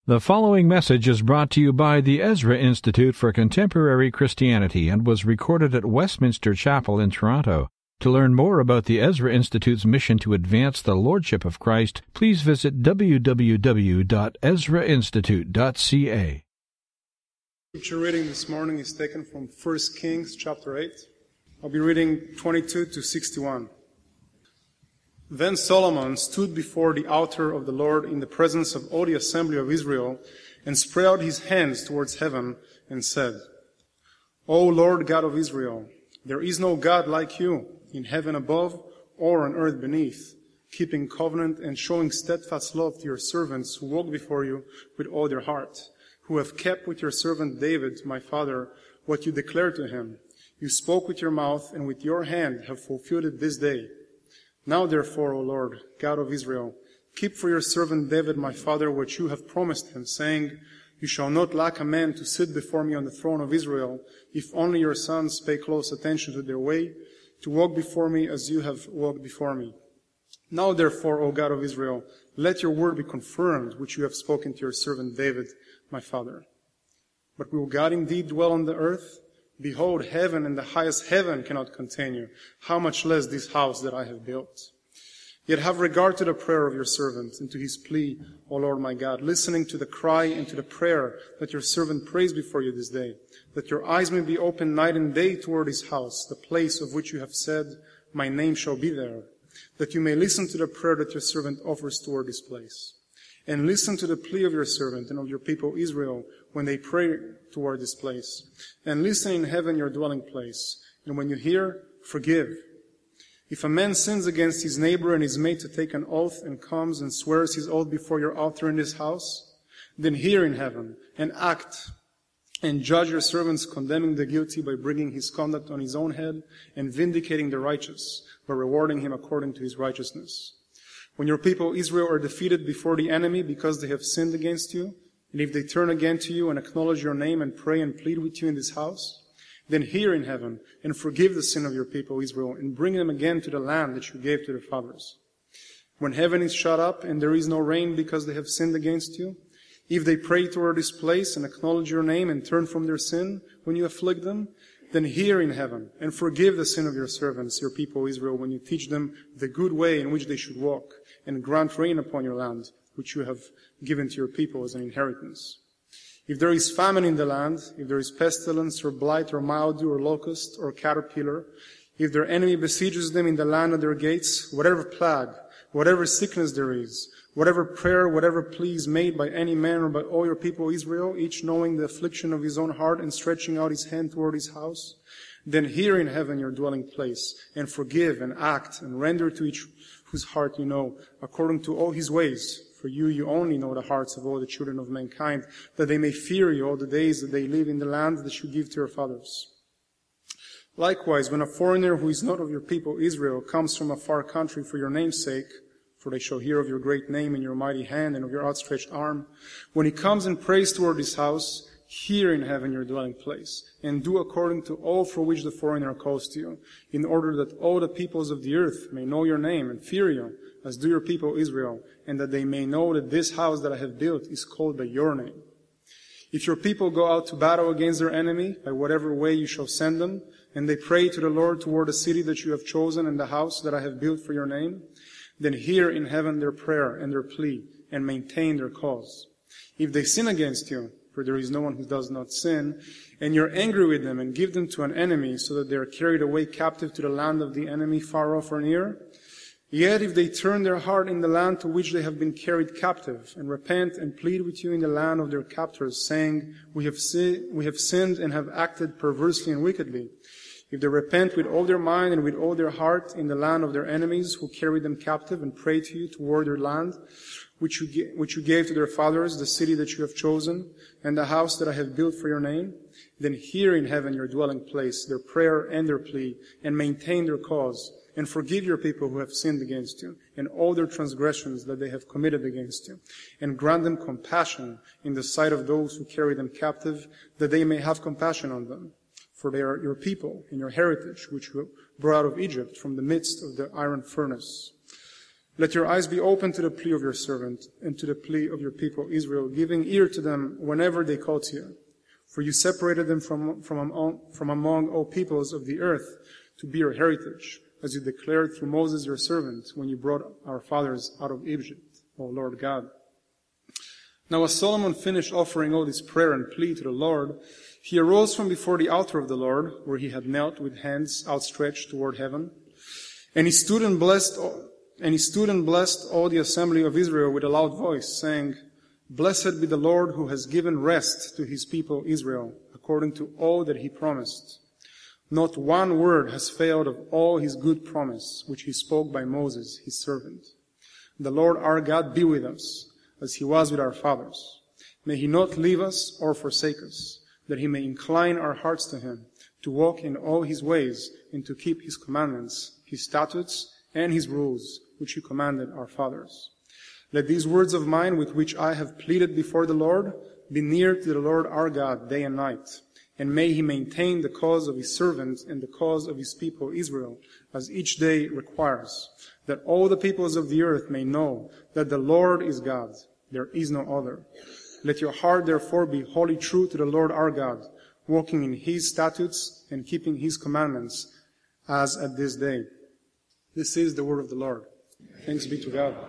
The following message is brought to you by the Ezra Institute for Contemporary Christianity and was recorded at Westminster Chapel in Toronto. To learn more about the Ezra Institute's mission to advance the Lordship of Christ, please visit www.ezrainstitute.ca. Scripture reading this morning is taken from 1 Kings chapter 8. I'll be reading 22 to 61. Then Solomon stood before the altar of the Lord in the presence of all the assembly of Israel and spread out his hands towards heaven and said, O Lord God of Israel, there is no God like you in heaven above or on earth beneath, keeping covenant and showing steadfast love to your servants who walk before you with all their heart, who have kept with your servant David, my father, what you declared to him. You spoke with your mouth and with your hand have fulfilled it this day. Now therefore, O Lord, God of Israel, keep for your servant David my father what you have promised him, saying, You shall not lack a man to sit before me on the throne of Israel, if only your sons pay close attention to their way, to walk before me as you have walked before me. Now therefore, O God of Israel, let your word be confirmed, which you have spoken to your servant David my father. But will God indeed dwell on the earth? Behold, heaven and the highest heaven cannot contain you. How much less this house that I have built? Yet have regard to the prayer of your servant and to his plea, O Lord my God, listening to the cry and to the prayer that your servant prays before you this day, that your eyes may be open night and day toward his house, the place of which you have said, My name shall be there, that you may listen to the prayer that your servant offers toward this place. And listen to the plea of your servant and of your people Israel when they pray toward this place. And listen in heaven your dwelling place. And when you hear, forgive. If a man sins against his neighbor and is made to take an oath and comes and swears his oath before your altar in this house, then hear in heaven and act and judge your servants, condemning the guilty by bringing his conduct on his own head and vindicating the righteous by rewarding him according to his righteousness. When your people Israel are defeated before the enemy because they have sinned against you, and if they turn again to you and acknowledge your name and pray and plead with you in this house, then hear in heaven and forgive the sin of your people Israel and bring them again to the land that you gave to their fathers. When heaven is shut up and there is no rain because they have sinned against you, if they pray toward this place and acknowledge your name and turn from their sin when you afflict them, then hear in heaven and forgive the sin of your servants, your people Israel, when you teach them the good way in which they should walk, and grant rain upon your land, which you have given to your people as an inheritance. If there is famine in the land, if there is pestilence or blight or mildew or locust or caterpillar, if their enemy besieges them in the land of their gates, whatever plague, whatever sickness there is, whatever prayer, whatever plea is made by any man or by all your people Israel, each knowing the affliction of his own heart and stretching out his hand toward his house, then hear in heaven your dwelling place, and forgive and act and render to each whose heart you know, according to all his ways. For you only know the hearts of all the children of mankind, that they may fear you all the days that they live in the land that you give to your fathers. Likewise, when a foreigner who is not of your people Israel comes from a far country for your name's sake, for they shall hear of your great name and your mighty hand and of your outstretched arm, when he comes and prays toward this house, hear in heaven your dwelling place, and do according to all for which the foreigner calls to you, in order that all the peoples of the earth may know your name and fear you, as do your people Israel, and that they may know that this house that I have built is called by your name. If your people go out to battle against their enemy, by whatever way you shall send them, and they pray to the Lord toward the city that you have chosen and the house that I have built for your name, then hear in heaven their prayer and their plea, and maintain their cause. If they sin against you, for there is no one who does not sin, and you're angry with them and give them to an enemy so that they are carried away captive to the land of the enemy far off or near, yet if they turn their heart in the land to which they have been carried captive, and repent and plead with you in the land of their captors, saying, we have sinned and have acted perversely and wickedly, if they repent with all their mind and with all their heart in the land of their enemies who carried them captive and pray to you toward their land, which you gave to their fathers, the city that you have chosen, and the house that I have built for your name, then hear in heaven your dwelling place, their prayer and their plea, and maintain their cause, and forgive your people who have sinned against you, and all their transgressions that they have committed against you, and grant them compassion in the sight of those who carry them captive, that they may have compassion on them. For they are your people and your heritage, which you brought out of Egypt from the midst of the iron furnace. Let your eyes be open to the plea of your servant and to the plea of your people Israel, giving ear to them whenever they call to you. For you separated them from among all peoples of the earth to be your heritage, as you declared through Moses your servant when you brought our fathers out of Egypt, O Lord God. Now as Solomon finished offering all this prayer and plea to the Lord, he arose from before the altar of the Lord, where he had knelt with hands outstretched toward heaven, and he stood and blessed all the assembly of Israel with a loud voice, saying, Blessed be the Lord who has given rest to his people Israel, according to all that he promised. Not one word has failed of all his good promise, which he spoke by Moses, his servant. The Lord our God be with us, as he was with our fathers. May he not leave us or forsake us, that he may incline our hearts to him, to walk in all his ways, and to keep his commandments, his statutes, and his rules, which he commanded our fathers. Let these words of mine, with which I have pleaded before the Lord, be near to the Lord our God day and night, and may he maintain the cause of his servant and the cause of his people Israel, as each day requires, that all the peoples of the earth may know that the Lord is God, there is no other. Let your heart therefore be wholly true to the Lord our God, walking in his statutes and keeping his commandments, as at this day. This is the word of the Lord. Thanks be to God.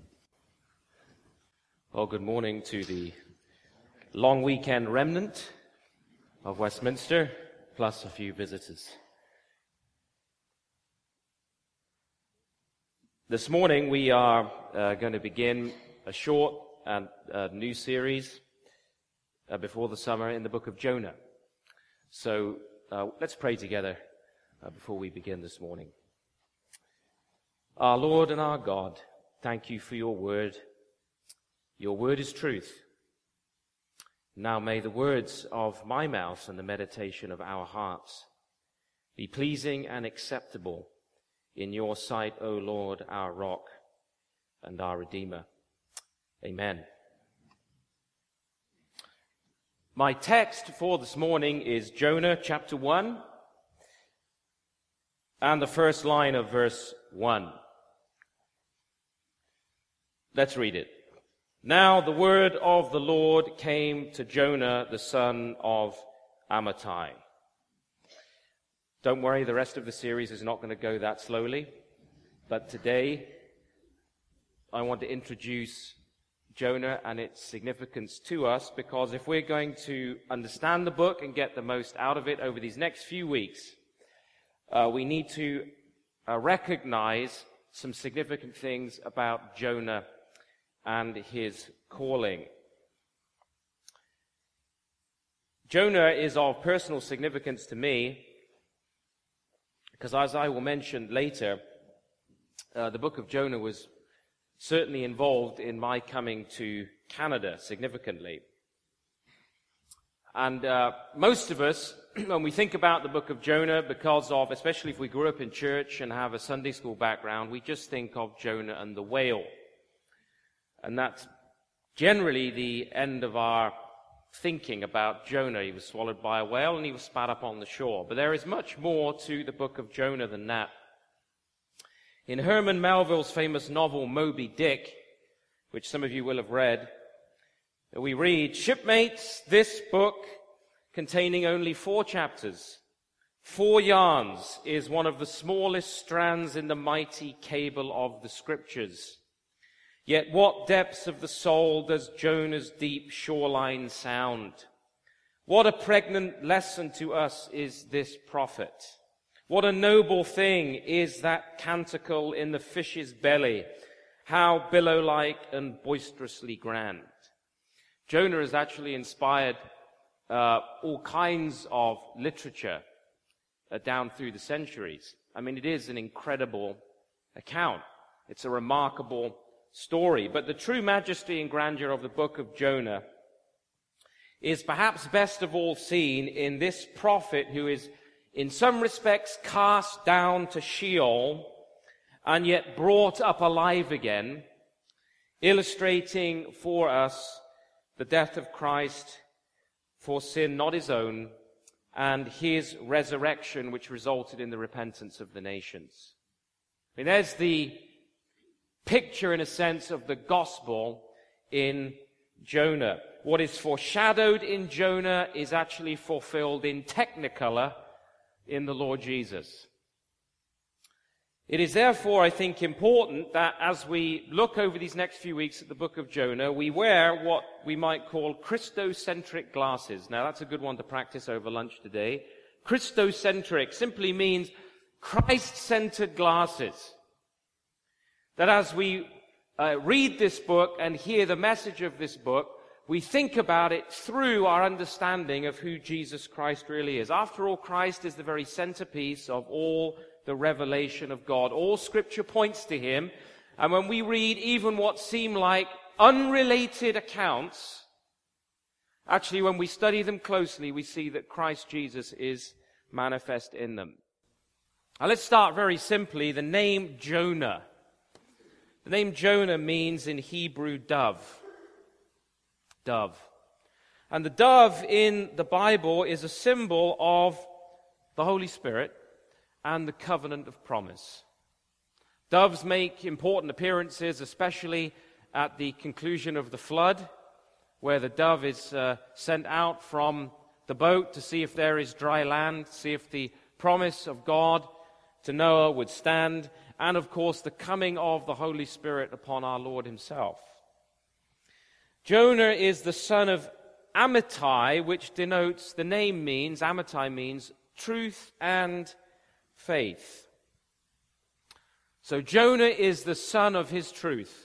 Well, good morning to the long weekend remnant of Westminster, plus a few visitors. This morning we are going to begin a short and new series before the summer in the book of Jonah. So let's pray together before we begin this morning. Our Lord and our God, thank you for your word. Your word is truth. Now may the words of my mouth and the meditation of our hearts be pleasing and acceptable in your sight, O Lord, our rock and our Redeemer. Amen. My text for this morning is Jonah chapter 1 and the first line of verse 1. Let's read it. Now the word of the Lord came to Jonah, the son of Amittai. Don't worry, the rest of the series is not going to go that slowly. But today, I want to introduce Jonah and its significance to us, because if we're going to understand the book and get the most out of it over these next few weeks, we need to recognize some significant things about Jonah and his calling. Jonah is of personal significance to me because, as I will mention later, the book of Jonah was certainly involved in my coming to Canada significantly. And most of us, when we think about the book of Jonah, because of, especially if we grew up in church and have a Sunday school background, we just think of Jonah and the whale. And that's generally the end of our thinking about Jonah. He was swallowed by a whale and he was spat up on the shore. But there is much more to the book of Jonah than that. In Herman Melville's famous novel Moby Dick, which some of you will have read, we read, "Shipmates, this book, containing only 4 chapters, 4 yarns, is one of the smallest strands in the mighty cable of the Scriptures. Yet what depths of the soul does Jonah's deep shoreline sound? What a pregnant lesson to us is this prophet. What a noble thing is that canticle in the fish's belly, how billow-like and boisterously grand." Jonah has actually inspired all kinds of literature down through the centuries. I mean, it is an incredible account. It's a remarkable story. But the true majesty and grandeur of the book of Jonah is perhaps best of all seen in this prophet who is in some respects cast down to Sheol and yet brought up alive again, illustrating for us the death of Christ for sin not his own, and his resurrection which resulted in the repentance of the nations. I mean, there's the picture, in a sense, of the gospel in Jonah. What is foreshadowed in Jonah is actually fulfilled in technicolor in the Lord Jesus. It is therefore, I think, important that as we look over these next few weeks at the book of Jonah, we wear what we might call Christocentric glasses. Now, that's a good one to practice over lunch today. Christocentric simply means Christ-centered glasses. That as we read this book and hear the message of this book, we think about it through our understanding of who Jesus Christ really is. After all, Christ is the very centerpiece of all the revelation of God. All Scripture points to him. And when we read even what seem like unrelated accounts, actually when we study them closely, we see that Christ Jesus is manifest in them. Now let's start very simply. The name Jonah. The name Jonah means in Hebrew dove. Dove. And the dove in the Bible is a symbol of the Holy Spirit and the covenant of promise. Doves make important appearances, especially at the conclusion of the flood, where the dove is sent out from the boat to see if there is dry land, see if the promise of God to Noah would stand, and of course the coming of the Holy Spirit upon our Lord himself. Jonah is the son of Amittai, which denotes, the name means, Amittai means truth and faith. So Jonah is the son of his truth.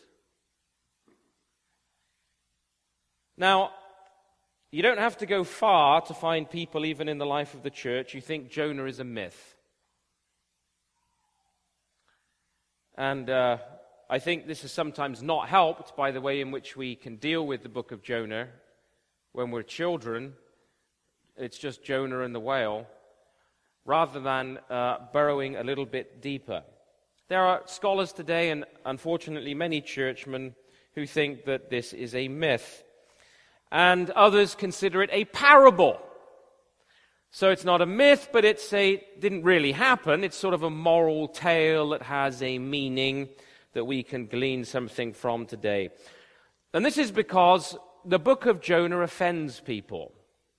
Now, you don't have to go far to find people, even in the life of the church, who think Jonah is a myth. And I think this is sometimes not helped by the way in which we can deal with the book of Jonah. When we're children, it's just Jonah and the whale, rather than burrowing a little bit deeper. There are scholars today, and unfortunately many churchmen, who think that this is a myth. And others consider it a parable. So it's not a myth, but didn't really happen. It's sort of a moral tale that has a meaning that we can glean something from today. And this is because the book of Jonah offends people.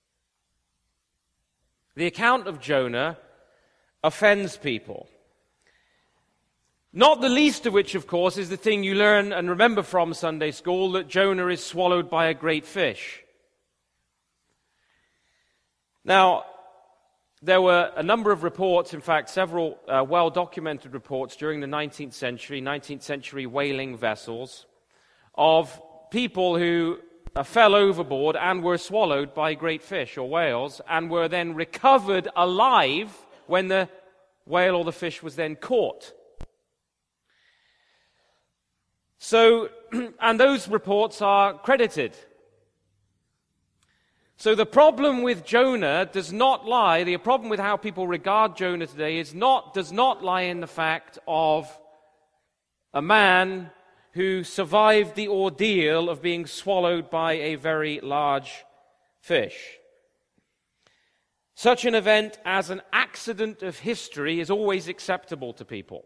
The account of Jonah offends people. Not the least of which, of course, is the thing you learn and remember from Sunday school, that Jonah is swallowed by a great fish. Now, there were a number of reports, in fact, several well-documented reports during the 19th century whaling vessels, of people who fell overboard and were swallowed by great fish or whales, and were then recovered alive when the whale or the fish was then caught. So, and those reports are credited. So the problem with Jonah does not lie, the problem with how people regard Jonah today does not lie in the fact of a man who survived the ordeal of being swallowed by a very large fish. Such an event as an accident of history is always acceptable to people.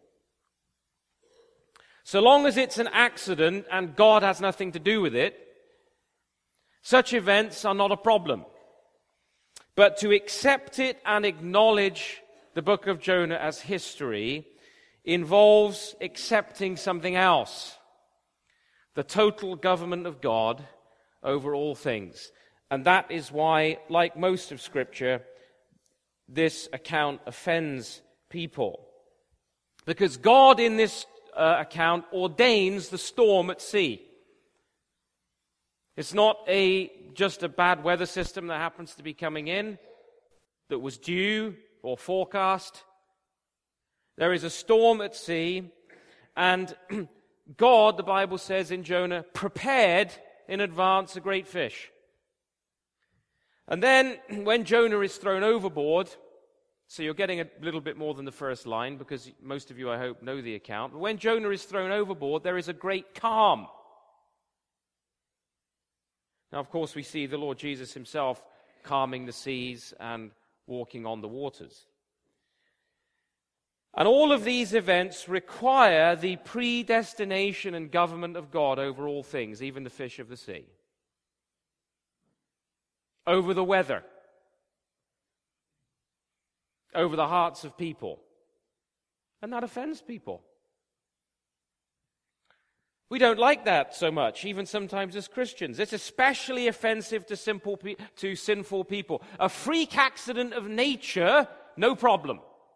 So long as it's an accident and God has nothing to do with it, such events are not a problem. But to accept it and acknowledge the book of Jonah as history involves accepting something else: the total government of God over all things. And that is why, like most of Scripture, this account offends people. Because God in this account ordains the storm at sea. It's not just a bad weather system that happens to be coming in, that was due or forecast. There is a storm at sea, and God, the Bible says in Jonah, prepared in advance a great fish. And then, when Jonah is thrown overboard, so you're getting a little bit more than the first line, because most of you, I hope, know the account. But when Jonah is thrown overboard, there is a great calm. Now, of course, we see the Lord Jesus himself calming the seas and walking on the waters. And all of these events require the predestination and government of God over all things, even the fish of the sea, over the weather, over the hearts of people. And that offends people. We don't like that so much, even sometimes as Christians. It's especially offensive to sinful people. A freak accident of nature, no problem.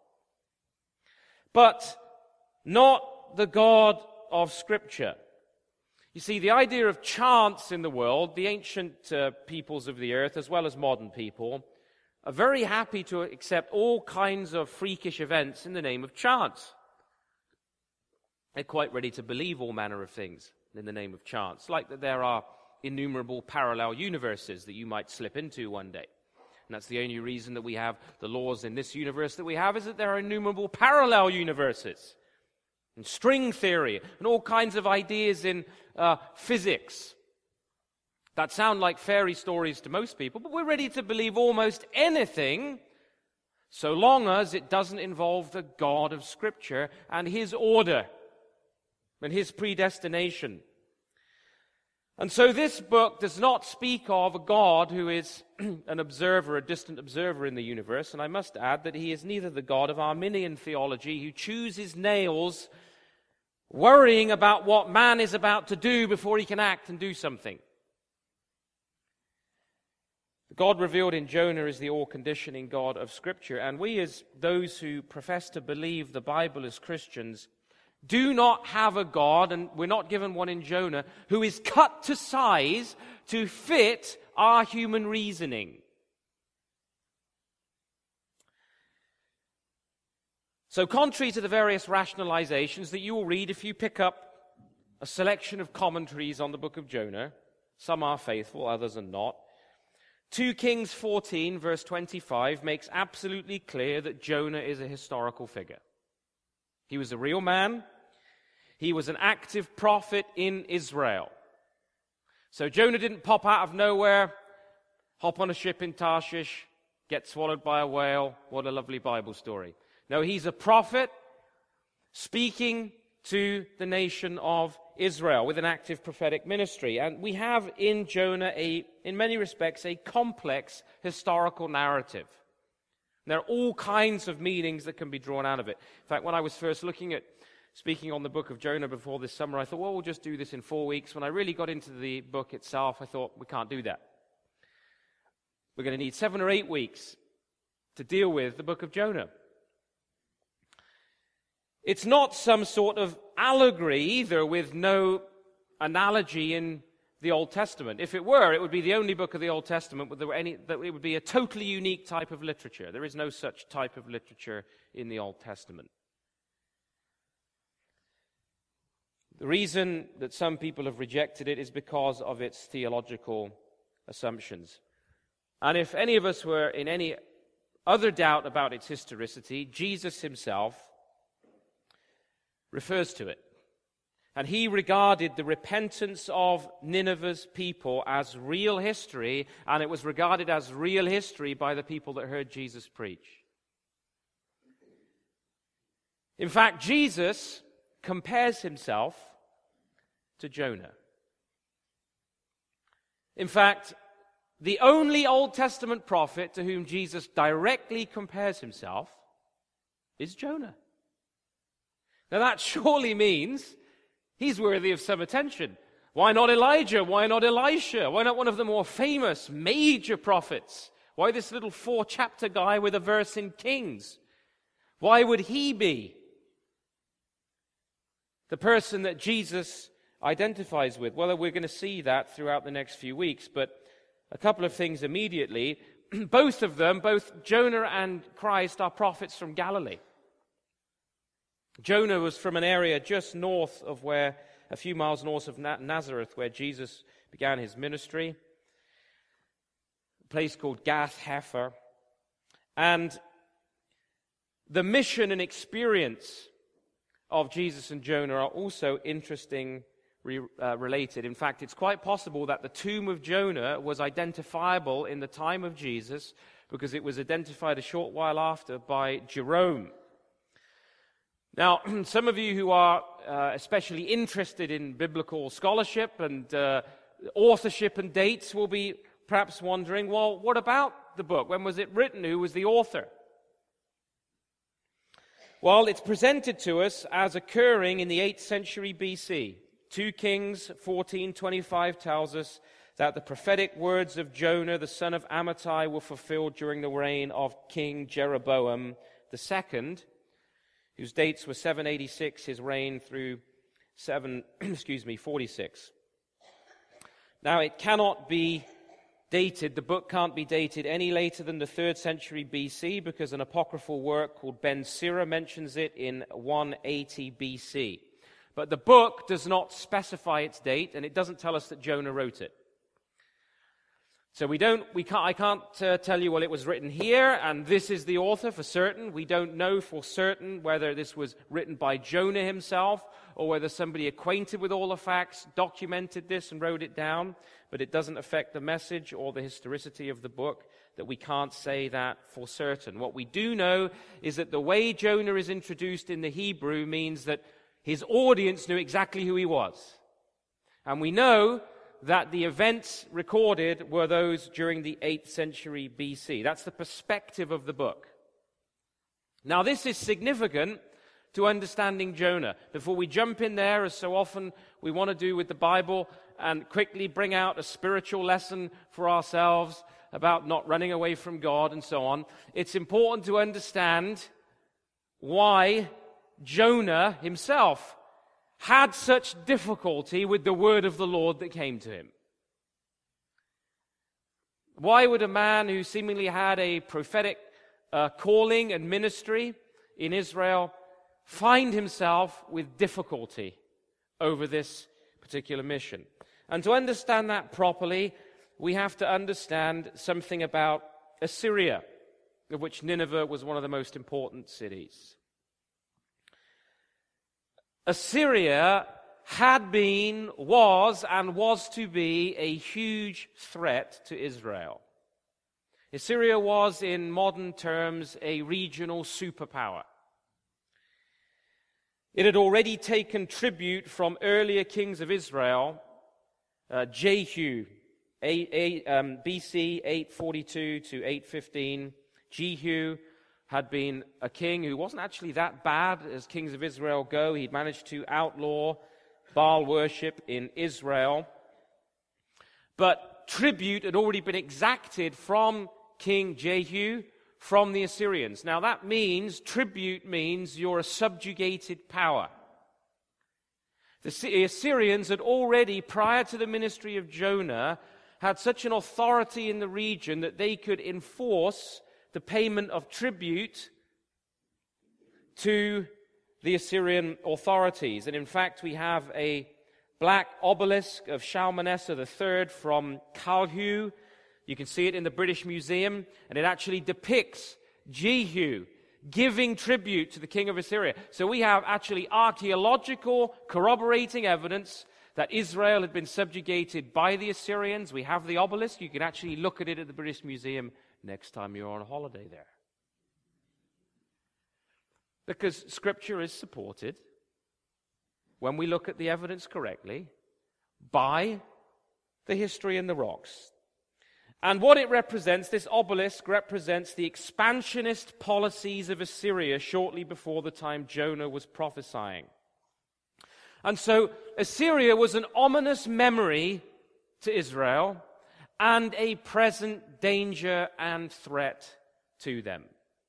But not the God of Scripture. You see, the idea of chance in the world, the ancient peoples of the earth, as well as modern people, are very happy to accept all kinds of freakish events in the name of chance. They're quite ready to believe all manner of things in the name of chance, like that there are innumerable parallel universes that you might slip into one day. And that's the only reason that we have the laws in this universe that we have, is that there are innumerable parallel universes. And string theory, and all kinds of ideas in physics that sound like fairy stories to most people, but we're ready to believe almost anything so long as it doesn't involve the God of Scripture and His order and His predestination. And so this book does not speak of a God who is an observer, a distant observer in the universe, and I must add that He is neither the God of Arminian theology who chews his nails worrying about what man is about to do before he can act and do something. The God revealed in Jonah is the all-conditioning God of Scripture, and we, as those who profess to believe the Bible as Christians, do not have a God, and we're not given one in Jonah, who is cut to size to fit our human reasoning. So contrary to the various rationalizations that you will read if you pick up a selection of commentaries on the book of Jonah, some are faithful, others are not, 2 Kings 14, verse 25, makes absolutely clear that Jonah is a historical figure. He was a real man. He was an active prophet in Israel. So Jonah didn't pop out of nowhere, hop on a ship in Tarshish, get swallowed by a whale. What a lovely Bible story. No, he's a prophet speaking to the nation of Israel with an active prophetic ministry. And we have in Jonah, in many respects, a complex historical narrative. There are all kinds of meanings that can be drawn out of it. In fact, when I was first looking at speaking on the book of Jonah before this summer, I thought, well, we'll just do this in 4 weeks. When I really got into the book itself, I thought, we can't do that. We're going to need 7 or 8 weeks to deal with the book of Jonah. It's not some sort of allegory either, with no analogy in the Old Testament. If it were, it would be the only book of the Old Testament that it would be a totally unique type of literature. There is no such type of literature in the Old Testament. The reason that some people have rejected it is because of its theological assumptions. And if any of us were in any other doubt about its historicity, Jesus himself refers to it. And he regarded the repentance of Nineveh's people as real history, and it was regarded as real history by the people that heard Jesus preach. In fact, Jesus compares himself to Jonah. In fact, the only Old Testament prophet to whom Jesus directly compares himself is Jonah. Now that surely means he's worthy of some attention. Why not Elijah? Why not Elisha? Why not one of the more famous, major prophets? Why this little 4-chapter guy with a verse in Kings? Why would he be the person that Jesus identifies with? Well, we're going to see that throughout the next few weeks, but a couple of things immediately. Both of them, both Jonah and Christ, are prophets from Galilee. Jonah was from an area just north of a few miles north of Nazareth, where Jesus began his ministry, a place called Gath-Hepher. And the mission and experience of Jesus and Jonah are also interestingly related. In fact, it's quite possible that the tomb of Jonah was identifiable in the time of Jesus, because it was identified a short while after by Jerome. Now, some of you who are especially interested in biblical scholarship and authorship and dates will be perhaps wondering, well, what about the book? When was it written? Who was the author? Well, it's presented to us as occurring in the 8th century BC. 2 Kings 14:25 tells us that the prophetic words of Jonah, the son of Amittai, were fulfilled during the reign of King Jeroboam II, whose dates were 786, his reign through 46. Now, it cannot be dated, the book can't be dated any later than the 3rd century BC because an apocryphal work called Ben Sira mentions it in 180 BC. But the book does not specify its date, and it doesn't tell us that Jonah wrote it. So I can't tell you, well, it was written here, and this is the author for certain. We don't know for certain whether this was written by Jonah himself, or whether somebody acquainted with all the facts documented this and wrote it down. But it doesn't affect the message or the historicity of the book, that we can't say that for certain. What we do know is that the way Jonah is introduced in the Hebrew means that his audience knew exactly who he was. And we know that the events recorded were those during the 8th century BC. That's the perspective of the book. Now, this is significant to understanding Jonah. Before we jump in there, as so often we want to do with the Bible, and quickly bring out a spiritual lesson for ourselves about not running away from God and so on, it's important to understand why Jonah himself had such difficulty with the word of the Lord that came to him. Why would a man who seemingly had a prophetic calling and ministry in Israel find himself with difficulty over this particular mission? And to understand that properly, we have to understand something about Assyria, of which Nineveh was one of the most important cities. Assyria had been, was to be a huge threat to Israel. Assyria was, in modern terms, a regional superpower. It had already taken tribute from earlier kings of Israel, Jehu, BC 842 to 815. Jehu had been a king who wasn't actually that bad as kings of Israel go. He'd managed to outlaw Baal worship in Israel. But tribute had already been exacted from King Jehu from the Assyrians. Now that means, tribute means you're a subjugated power. The Assyrians had already, prior to the ministry of Jonah, had such an authority in the region that they could enforce the payment of tribute to the Assyrian authorities. And in fact, we have a black obelisk of Shalmaneser III from Kalhu. You can see it in the British Museum, and it actually depicts Jehu giving tribute to the king of Assyria. So we have actually archaeological corroborating evidence that Israel had been subjugated by the Assyrians. We have the obelisk. You can actually look at it at the British Museum next time you're on a holiday there. Because Scripture is supported, when we look at the evidence correctly, by the history in the rocks. And what it represents, this obelisk represents the expansionist policies of Assyria shortly before the time Jonah was prophesying. And so Assyria was an ominous memory to Israel and a present danger and threat to them.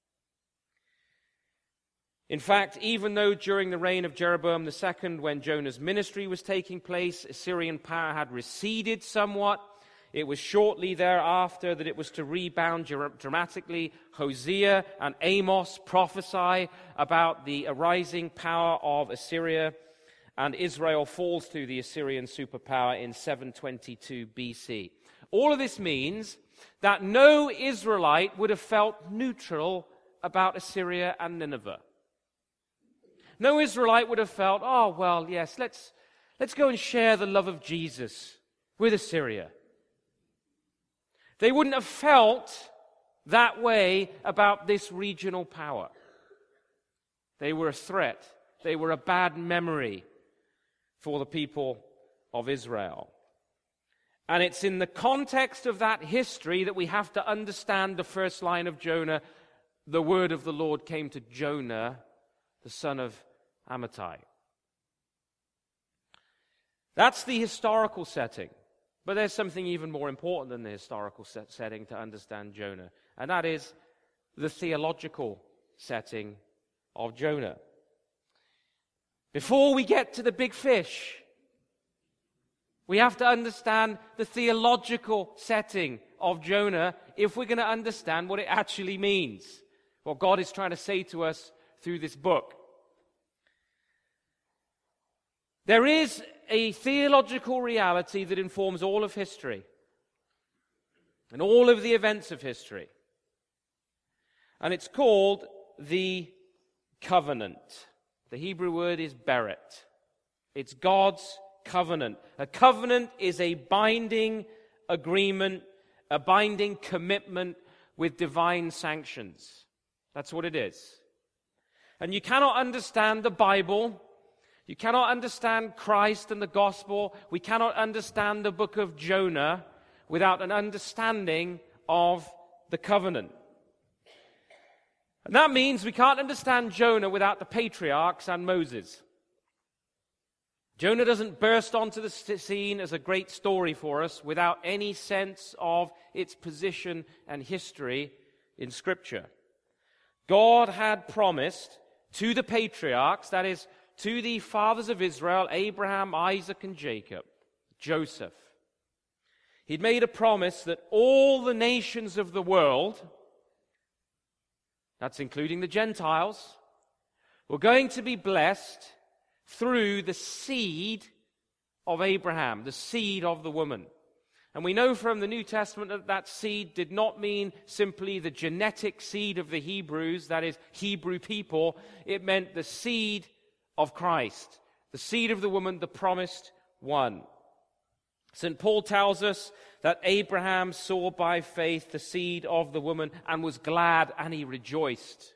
In fact, even though during the reign of Jeroboam II, when Jonah's ministry was taking place, Assyrian power had receded somewhat, it was shortly thereafter that it was to rebound dramatically. Hosea and Amos prophesy about the arising power of Assyria, and Israel falls to the Assyrian superpower in 722 BC. All of this means that no Israelite would have felt neutral about Assyria and Nineveh. No Israelite would have felt, oh, well, yes, let's go and share the love of Jesus with Assyria. They wouldn't have felt that way about this regional power. They were a threat They were a bad memory for the people of Israel. And it's in the context of that history that we have to understand the first line of Jonah. The word of the Lord came to Jonah, the son of Amittai. That's the historical setting. But there's something even more important than the historical setting to understand Jonah, and that is the theological setting of Jonah. Before we get to the big fish, we have to understand the theological setting of Jonah if we're going to understand what it actually means, what God is trying to say to us through this book. There is a theological reality that informs all of history and all of the events of history. And it's called the covenant. The Hebrew word is beret. It's God's covenant. A covenant is a binding agreement, a binding commitment with divine sanctions. That's what it is. And you cannot understand the Bible, you cannot understand Christ and the gospel, we cannot understand the book of Jonah without an understanding of the covenant. And that means we can't understand Jonah without the patriarchs and Moses. Jonah doesn't burst onto the scene as a great story for us without any sense of its position and history in Scripture. God had promised to the patriarchs, that is, to the fathers of Israel, Abraham, Isaac, and Jacob, Joseph. He'd made a promise that all the nations of the world, that's including the Gentiles, were going to be blessed through the seed of Abraham, the seed of the woman. And we know from the New Testament that that seed did not mean simply the genetic seed of the Hebrews, that is, Hebrew people. It meant the seed of Christ, the seed of the woman, the promised one. St. Paul tells us that Abraham saw by faith the seed of the woman and was glad and he rejoiced.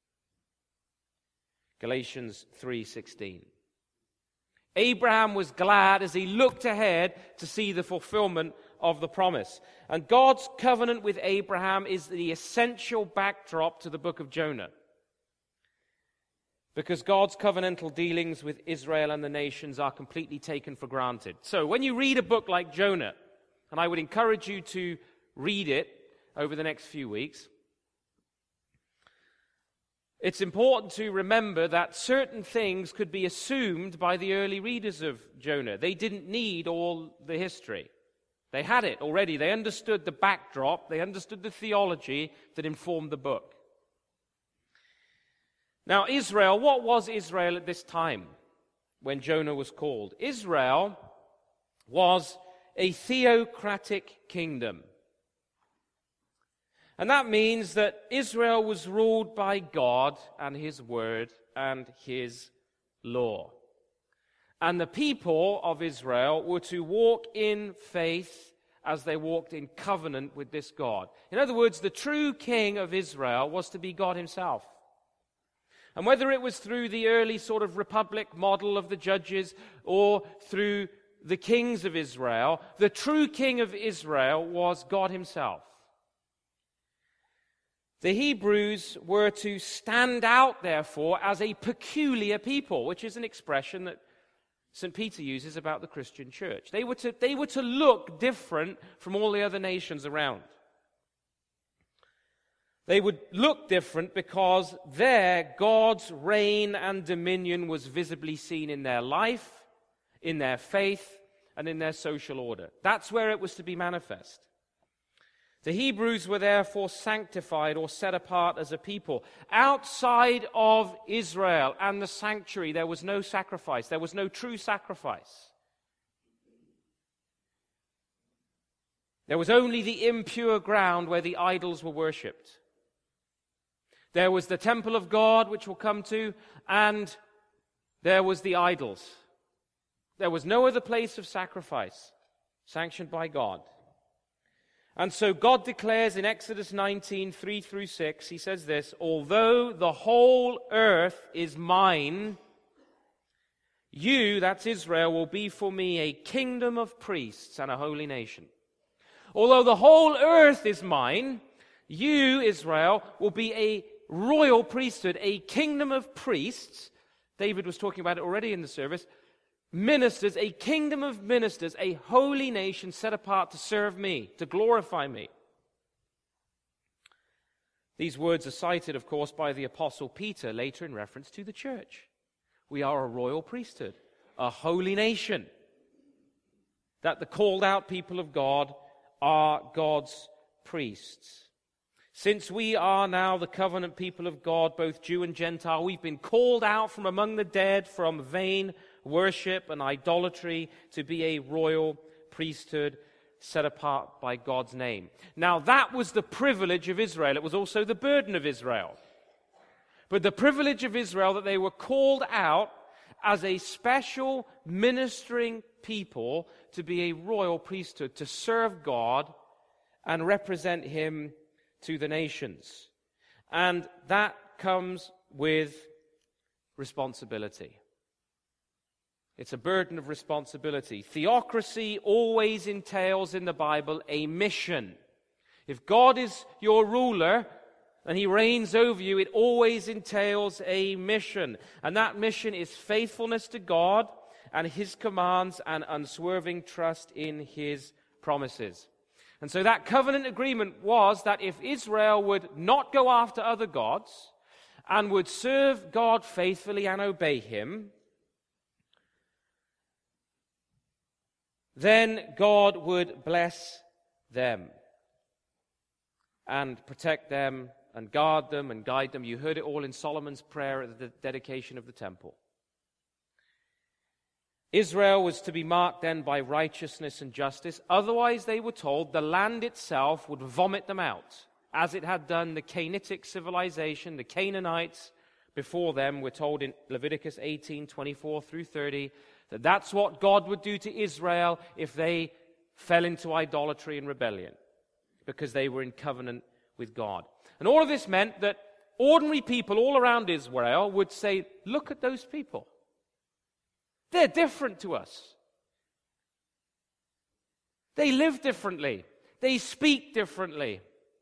Galatians 3:16. Abraham was glad as he looked ahead to see the fulfillment of the promise. And God's covenant with Abraham is the essential backdrop to the book of Jonah. Because God's covenantal dealings with Israel and the nations are completely taken for granted. So when you read a book like Jonah, and I would encourage you to read it over the next few weeks, it's important to remember that certain things could be assumed by the early readers of Jonah. They didn't need all the history. They had it already. They understood the backdrop. They understood the theology that informed the book. Now, Israel, what was Israel at this time when Jonah was called? Israel was a theocratic kingdom. And that means that Israel was ruled by God and His word and His law. And the people of Israel were to walk in faith as they walked in covenant with this God. In other words, the true king of Israel was to be God Himself. And whether it was through the early sort of republic model of the judges or through the kings of Israel, the true king of Israel was God Himself. The Hebrews were to stand out, therefore, as a peculiar people, which is an expression that St. Peter uses about the Christian church. They were to look different from all the other nations around. They would look different because there God's reign and dominion was visibly seen in their life, in their faith, and in their social order. That's where it was to be manifest. The Hebrews were therefore sanctified or set apart as a people. Outside of Israel and the sanctuary, there was no sacrifice. There was no true sacrifice. There was only the impure ground where the idols were worshipped. There was the temple of God, which we'll come to, and there was the idols. There was no other place of sacrifice sanctioned by God. And so God declares in Exodus 19, 3-6, He says this, "Although the whole earth is mine, You, that's Israel, will be for me a kingdom of priests and a holy nation. Although the whole earth is mine, you, Israel, will be a royal priesthood, a kingdom of priests. David was talking about it already in the service. Ministers, a kingdom of ministers, a holy nation set apart to serve me, to glorify me. These words are cited, of course, by the Apostle Peter later in reference to the church. We are a royal priesthood, a holy nation. That the called out people of God are God's priests. Since we are now the covenant people of God, both Jew and Gentile, we've been called out from among the dead, from vain worship and idolatry, to be a royal priesthood set apart by God's name. Now, that was the privilege of Israel. It was also the burden of Israel. But the privilege of Israel, that they were called out as a special ministering people to be a royal priesthood, to serve God and represent Him to the nations. And that comes with responsibility. It's a burden of responsibility. Theocracy always entails in the Bible a mission. If God is your ruler and He reigns over you, it always entails a mission. And that mission is faithfulness to God and His commands and unswerving trust in His promises. And so that covenant agreement was that if Israel would not go after other gods and would serve God faithfully and obey Him, then God would bless them and protect them and guard them and guide them. You heard it all in Solomon's prayer at the dedication of the temple. Israel was to be marked then by righteousness and justice. Otherwise, they were told, the land itself would vomit them out, as it had done the Canaanitic civilization, the Canaanites before them. We're told in Leviticus 18:24 through 30, that that's what God would do to Israel if they fell into idolatry and rebellion, because they were in covenant with God. And all of this meant that ordinary people all around Israel would say, look at those people. They're different to us. They live differently. They speak differently.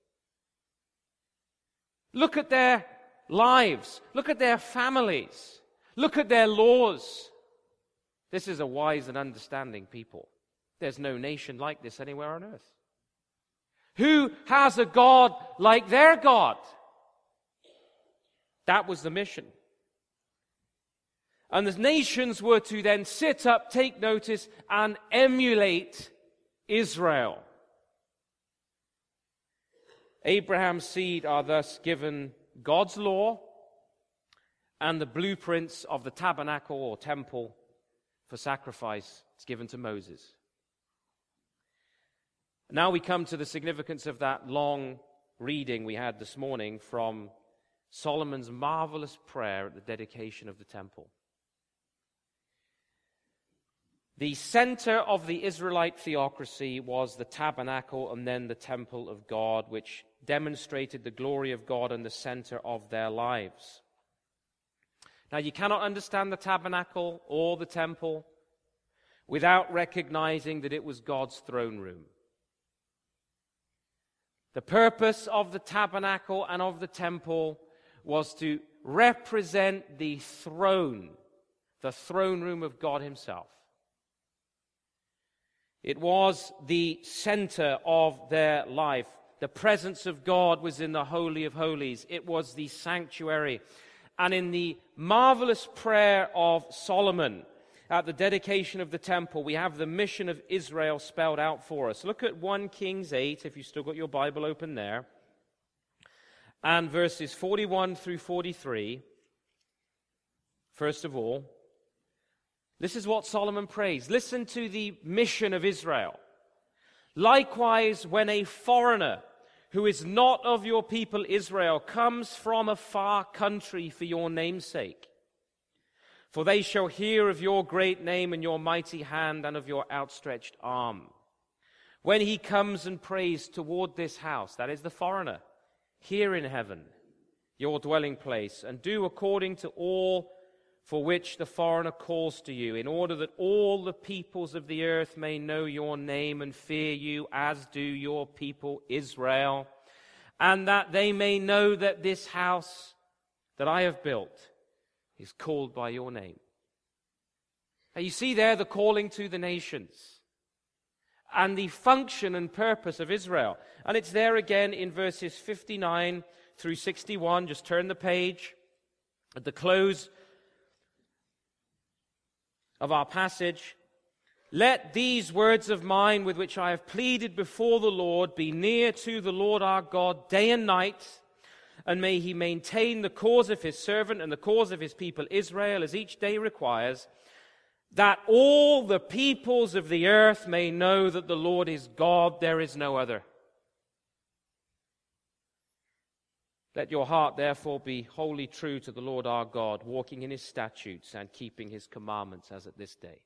Look at their lives. Look at their families. Look at their laws. This is a wise and understanding people. There's no nation like this anywhere on earth. Who has a God like their God? That was the mission. And the nations were to then sit up, take notice, and emulate Israel. Abraham's seed are thus given God's law and the blueprints of the tabernacle or temple for sacrifice. It's given to Moses. Now we come to the significance of that long reading we had this morning from Solomon's marvelous prayer at the dedication of the temple. The center of the Israelite theocracy was the tabernacle and then the temple of God, which demonstrated the glory of God and the center of their lives. Now, you cannot understand the tabernacle or the temple without recognizing that it was God's throne room. The purpose of the tabernacle and of the temple was to represent the throne room of God Himself. It was the center of their life. The presence of God was in the Holy of Holies. It was the sanctuary. And in the marvelous prayer of Solomon at the dedication of the temple, we have the mission of Israel spelled out for us. Look at 1 Kings 8, if you've still got your Bible open there, and verses 41 through 43. First of all, this is what Solomon prays. Listen to the mission of Israel. Likewise, when a foreigner who is not of your people Israel comes from a far country for your name's sake, for they shall hear of your great name and your mighty hand and of your outstretched arm. When he comes and prays toward this house, that is the foreigner, here in heaven, your dwelling place, and do according to all for which the foreigner calls to you, in order that all the peoples of the earth may know your name and fear you, as do your people Israel, and that they may know that this house that I have built is called by your name. Now you see there the calling to the nations and the function and purpose of Israel. And it's there again in verses 59 through 61. Just turn the page. At the close of our passage, let these words of mine with which I have pleaded before the Lord be near to the Lord our God day and night, and may he maintain the cause of his servant and the cause of his people Israel as each day requires, that all the peoples of the earth may know that the Lord is God, there is no other. Let your heart therefore be wholly true to the Lord our God, walking in his statutes and keeping his commandments as at this day.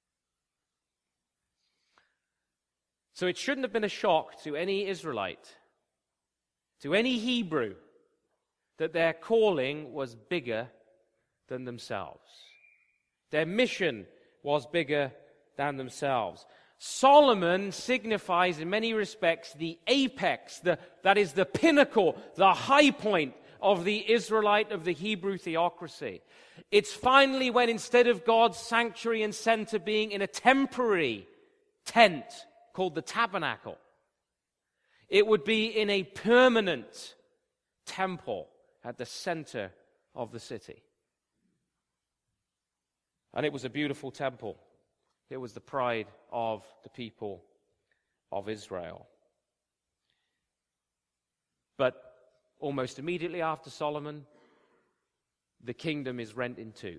So it shouldn't have been a shock to any Israelite, to any Hebrew, that their calling was bigger than themselves. Their mission was bigger than themselves. Solomon signifies in many respects the apex, that is the pinnacle, the high point of the Israelite, of the Hebrew theocracy. It's finally when, instead of God's sanctuary and center being in a temporary tent called the tabernacle, it would be in a permanent temple at the center of the city. And it was a beautiful temple. It was the pride of the people of Israel. But almost immediately after Solomon, the kingdom is rent in two.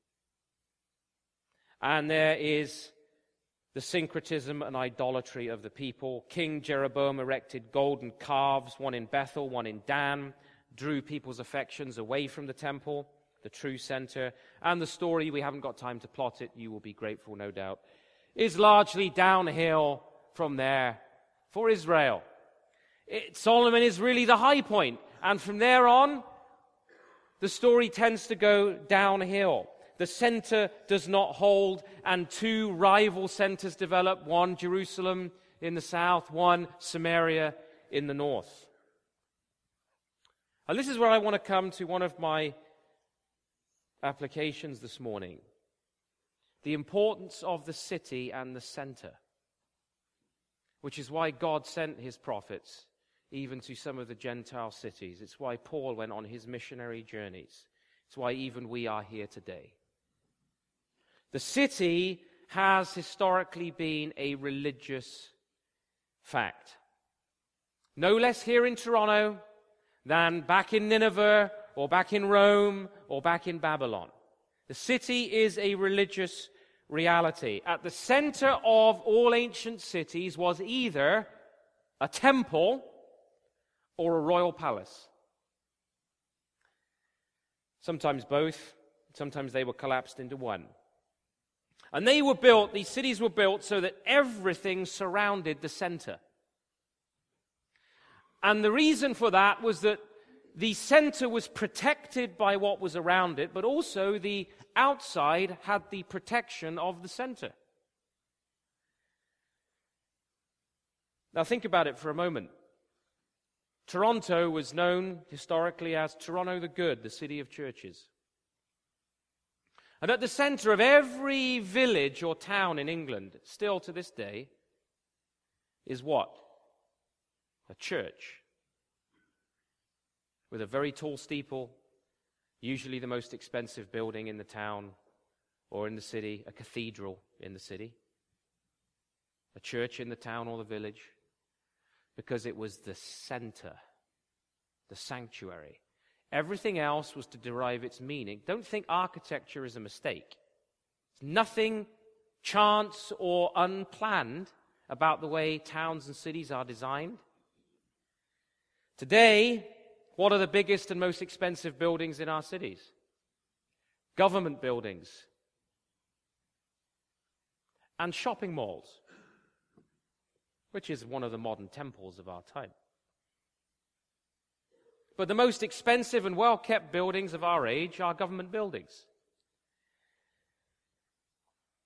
And there is the syncretism and idolatry of the people. King Jeroboam erected golden calves, one in Bethel, one in Dan, drew people's affections away from the temple, the true center. And the story, we haven't got time to plot it, you will be grateful, no doubt, is largely downhill from there for Israel. Solomon is really the high point, and from there on, the story tends to go downhill. The center does not hold, and two rival centers develop, one Jerusalem in the south, one Samaria in the north. And this is where I want to come to one of my applications this morning. The importance of the city and the center, which is why God sent his prophets even to some of the Gentile cities. It's why Paul went on his missionary journeys. It's why even we are here today. The city has historically been a religious fact. No less here in Toronto than back in Nineveh or back in Rome or back in Babylon. The city is a religious reality. At the center of all ancient cities was either a temple or a royal palace. Sometimes both, sometimes they were collapsed into one. And these cities were built so that everything surrounded the center. And the reason for that was that the center was protected by what was around it, but also the outside had the protection of the center. Now think about it for a moment. Toronto was known historically as Toronto the Good, the city of churches. And at the center of every village or town in England, still to this day, is what? A church. With a very tall steeple, usually the most expensive building in the town or in the city, a cathedral in the city, a church in the town or the village, because it was the center, the sanctuary. Everything else was to derive its meaning. Don't think architecture is a mistake. There's nothing chance or unplanned about the way towns and cities are designed. Today, what are the biggest and most expensive buildings in our cities? Government buildings and shopping malls, which is one of the modern temples of our time. But the most expensive and well-kept buildings of our age are government buildings.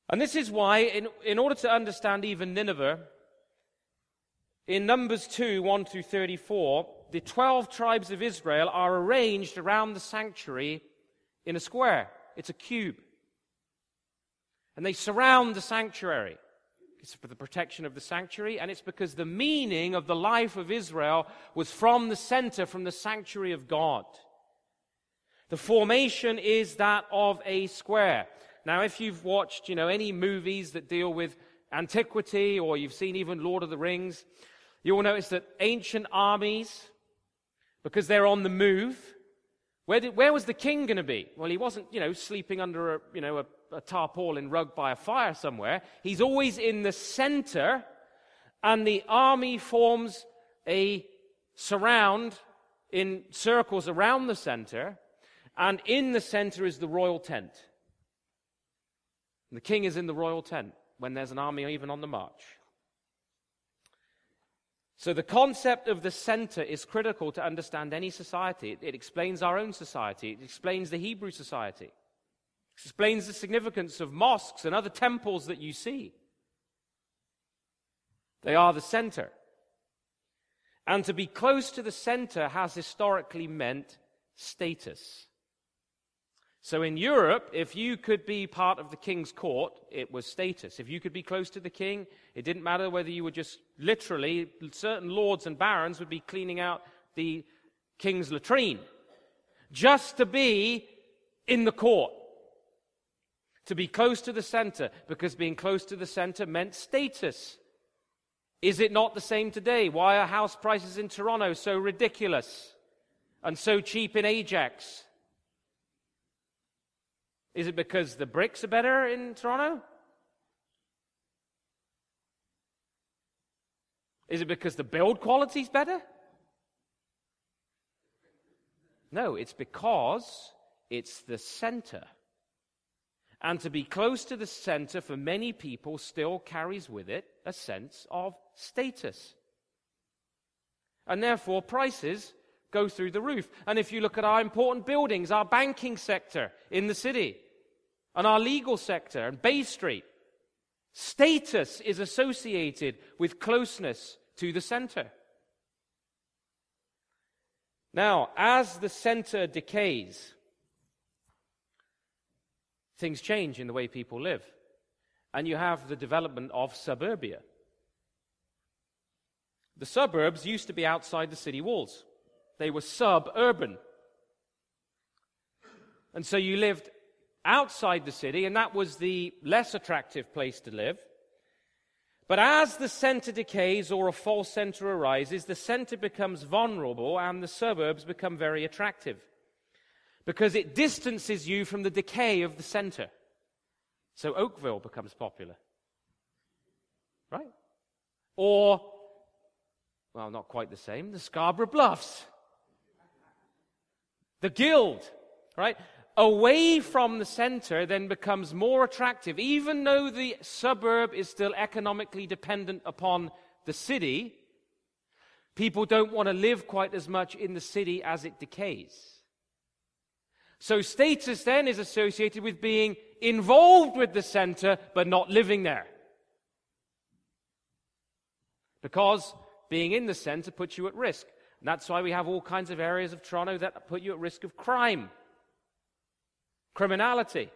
And this is why, in order to understand even Nineveh, in Numbers 2, 1 through 34, the 12 tribes of Israel are arranged around the sanctuary in a square. It's a cube. And they surround the sanctuary. It's for the protection of the sanctuary, and it's because the meaning of the life of Israel was from the center, from the sanctuary of God. The formation is that of a square. Now, if you've watched, any movies that deal with antiquity, or you've seen even Lord of the Rings, you will notice that ancient armies, because they're on the move, where was the king going to be? Well, he wasn't, sleeping under a tarpaulin rug by a fire somewhere. He's always in the center, and the army forms a surround in circles around the center, and in the center is the royal tent. And the king is in the royal tent when there's an army even on the march. So the concept of the center is critical to understand any society. It explains our own society. It explains the Hebrew society. It explains the significance of mosques and other temples that you see. They are the center. And to be close to the center has historically meant status. So in Europe, if you could be part of the king's court, it was status. If you could be close to the king, it didn't matter whether you were just literally, certain lords and barons would be cleaning out the king's latrine. Just to be in the court. To be close to the center, because being close to the center meant status. Is it not the same today? Why are house prices in Toronto so ridiculous and so cheap in Ajax? Is it because the bricks are better in Toronto? Is it because the build quality is better? No, it's because it's the center. And to be close to the center for many people still carries with it a sense of status. And therefore prices go through the roof. And if you look at our important buildings, our banking sector in the city, and our legal sector, and Bay Street, status is associated with closeness to the center. Now, as the center decays, things change in the way people live. And you have the development of suburbia. The suburbs used to be outside the city walls. They were suburban. And so you lived outside the city, and that was the less attractive place to live. But as the center decays or a false center arises, the center becomes vulnerable and the suburbs become very attractive because it distances you from the decay of the center. So Oakville becomes popular. Right? Or, well, not quite the same, the Scarborough Bluffs. The Guild, right? Away from the center then becomes more attractive. Even though the suburb is still economically dependent upon the city, people don't want to live quite as much in the city as it decays. So status then is associated with being involved with the center but not living there. Because being in the center puts you at risk. And that's why we have all kinds of areas of Toronto that put you at risk of crime. Criminality.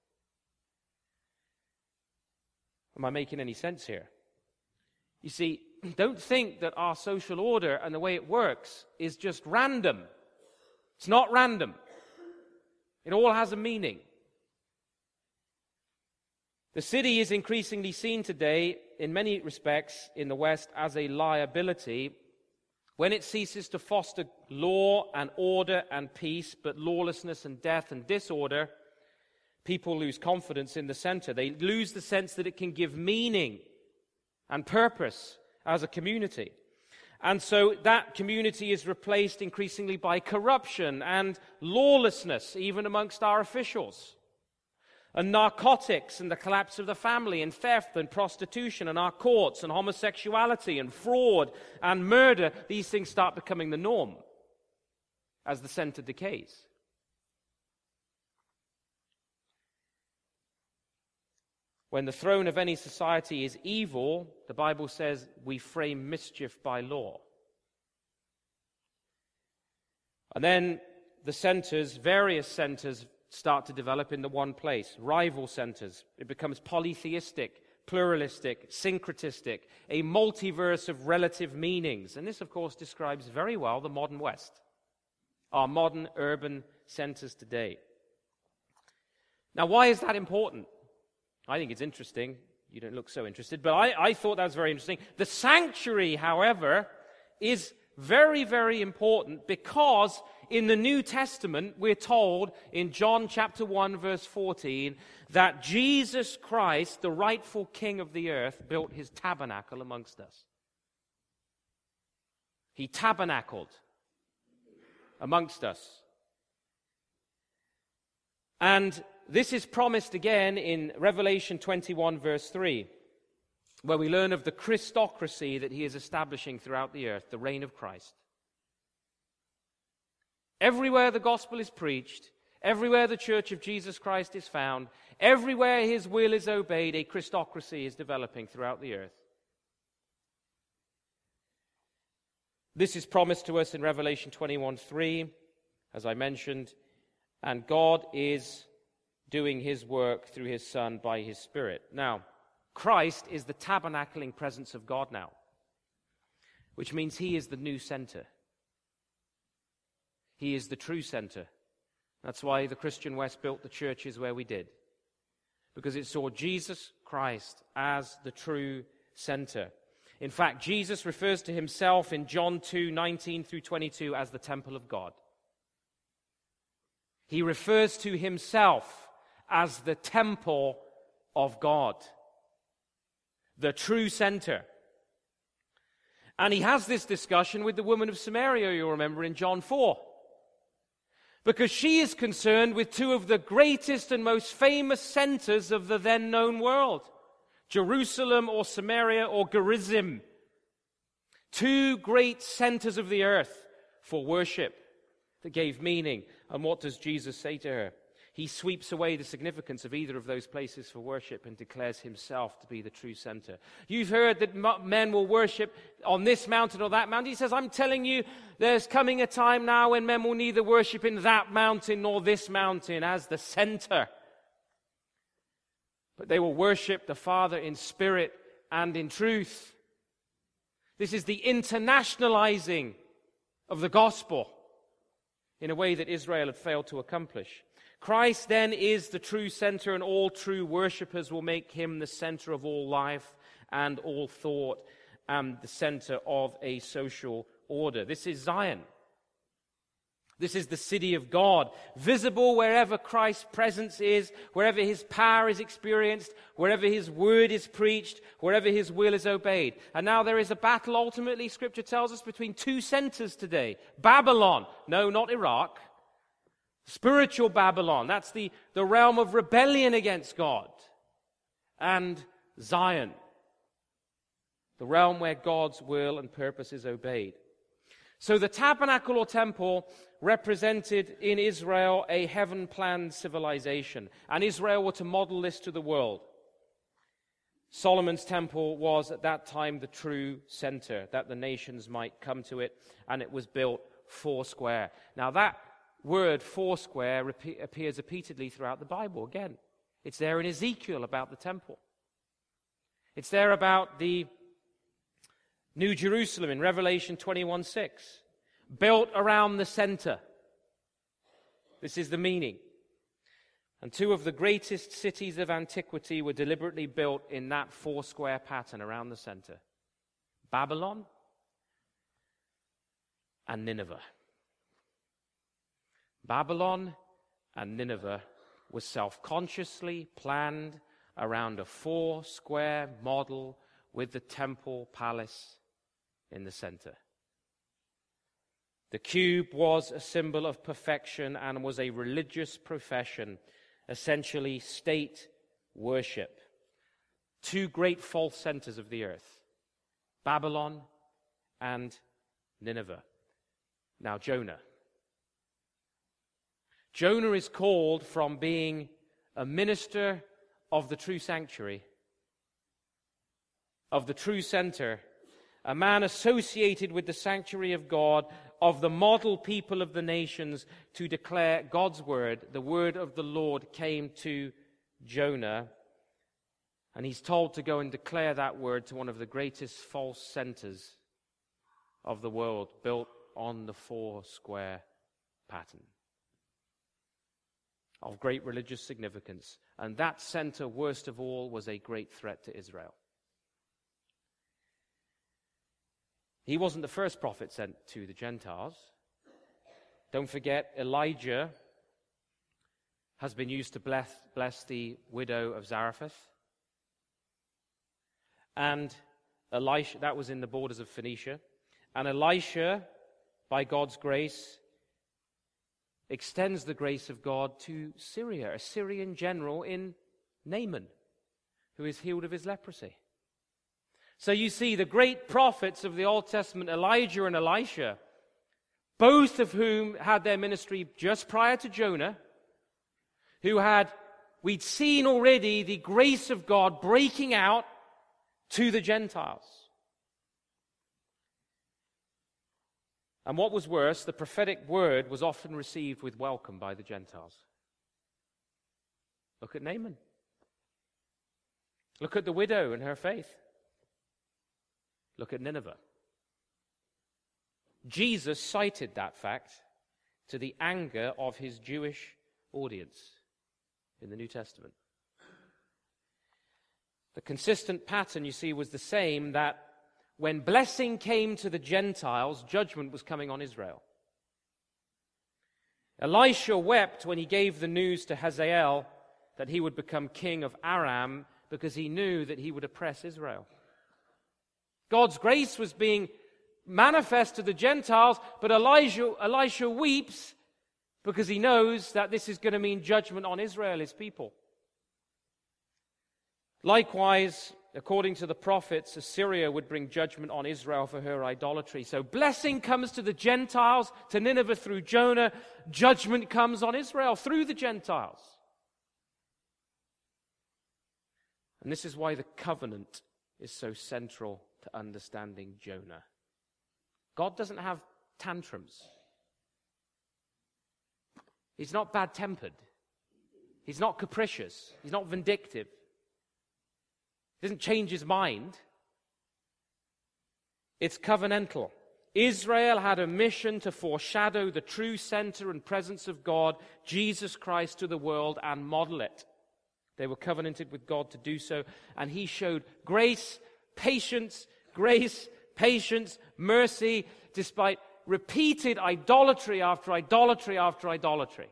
Am I making any sense here? You see, don't think that our social order and the way it works is just random. It's not random. It all has a meaning. The city is increasingly seen today, in many respects in the West, as a liability when it ceases to foster law and order and peace, but lawlessness and death and disorder. People lose confidence in the center. They lose the sense that it can give meaning and purpose as a community. And so that community is replaced increasingly by corruption and lawlessness, even amongst our officials. And narcotics and the collapse of the family and theft and prostitution and our courts and homosexuality and fraud and murder, these things start becoming the norm as the center decays. When the throne of any society is evil, the Bible says we frame mischief by law. And then the centers, various centers, start to develop in the one place, rival centers. It becomes polytheistic, pluralistic, syncretistic, a multiverse of relative meanings. And this, of course, describes very well the modern West, our modern urban centers today. Now, why is that important? I think it's interesting. You don't look so interested, but I thought that was very interesting. The sanctuary, however, is very, very important because in the New Testament, we're told in John chapter 1, verse 14, that Jesus Christ, the rightful King of the earth, built his tabernacle amongst us. He tabernacled amongst us. And this is promised again in Revelation 21, verse 3, where we learn of the Christocracy that he is establishing throughout the earth, the reign of Christ. Everywhere the gospel is preached, everywhere the church of Jesus Christ is found, everywhere his will is obeyed, a Christocracy is developing throughout the earth. This is promised to us in Revelation 21:3, as I mentioned, and God is doing his work through his Son by his Spirit. Now, Christ is the tabernacling presence of God now, which means he is the new center. He is the true center. That's why the Christian West built the churches where we did, because it saw Jesus Christ as the true center. In fact, Jesus refers to himself in John 2:19 through 22 as the temple of God. He refers to himself as the temple of God, the true center. And he has this discussion with the woman of Samaria, you'll remember, in John 4. Because she is concerned with two of the greatest and most famous centers of the then known world, Jerusalem or Samaria or Gerizim. Two great centers of the earth for worship that gave meaning. And what does Jesus say to her? He sweeps away the significance of either of those places for worship and declares himself to be the true center. You've heard that men will worship on this mountain or that mountain. He says, I'm telling you, there's coming a time now when men will neither worship in that mountain nor this mountain as the center, but they will worship the Father in spirit and in truth. This is the internationalizing of the gospel in a way that Israel had failed to accomplish. Christ then is the true center, and all true worshippers will make him the center of all life and all thought, and the center of a social order. This is Zion. This is the city of God, visible wherever Christ's presence is, wherever his power is experienced, wherever his word is preached, wherever his will is obeyed. And now there is a battle, ultimately, Scripture tells us, between two centers today. Babylon, no, not Iraq. Spiritual Babylon, that's the realm of rebellion against God. And Zion, the realm where God's will and purpose is obeyed. So the tabernacle or temple represented in Israel a heaven-planned civilization, and Israel were to model this to the world. Solomon's temple was at that time the true center, that the nations might come to it, and it was built foursquare. Now that word foursquare appears repeatedly throughout the Bible. Again, it's there in Ezekiel about the temple. It's there about the New Jerusalem in Revelation 21:6, built around the center. This is the meaning. And two of the greatest cities of antiquity were deliberately built in that foursquare pattern around the center: Babylon and Nineveh. Babylon and Nineveh was self-consciously planned around a four-square model with the temple palace in the center. The cube was a symbol of perfection and was a religious profession, essentially state worship. Two great false centers of the earth, Babylon and Nineveh. Now Jonah. Jonah is called from being a minister of the true sanctuary, of the true center, a man associated with the sanctuary of God, of the model people of the nations, to declare God's word. The word of the Lord came to Jonah, and he's told to go and declare that word to one of the greatest false centers of the world, built on the four-square pattern of great religious significance. And that center, worst of all, was a great threat to Israel. He wasn't the first prophet sent to the Gentiles. Don't forget, Elijah has been used to bless the widow of Zarephath. And Elisha, that was in the borders of Phoenicia. And Elisha, by God's grace, extends the grace of God to Syria, a Syrian general in Naaman, who is healed of his leprosy. So you see the great prophets of the Old Testament, Elijah and Elisha, both of whom had their ministry just prior to Jonah, we'd seen already the grace of God breaking out to the Gentiles. And what was worse, the prophetic word was often received with welcome by the Gentiles. Look at Naaman. Look at the widow and her faith. Look at Nineveh. Jesus cited that fact to the anger of his Jewish audience in the New Testament. The consistent pattern, you see, was the same, that when blessing came to the Gentiles, judgment was coming on Israel. Elisha wept when he gave the news to Hazael that he would become king of Aram, because he knew that he would oppress Israel. God's grace was being manifest to the Gentiles, but Elisha weeps because he knows that this is going to mean judgment on Israel, his people. Likewise, according to the prophets, Assyria would bring judgment on Israel for her idolatry. So blessing comes to the Gentiles, to Nineveh through Jonah. Judgment comes on Israel through the Gentiles. And this is why the covenant is so central to understanding Jonah. God doesn't have tantrums. He's not bad-tempered. He's not capricious. He's not vindictive. He doesn't change his mind. It's covenantal. Israel had a mission to foreshadow the true center and presence of God, Jesus Christ, to the world and model it. They were covenanted with God to do so, and he showed grace, patience, mercy, despite repeated idolatry after idolatry after idolatry.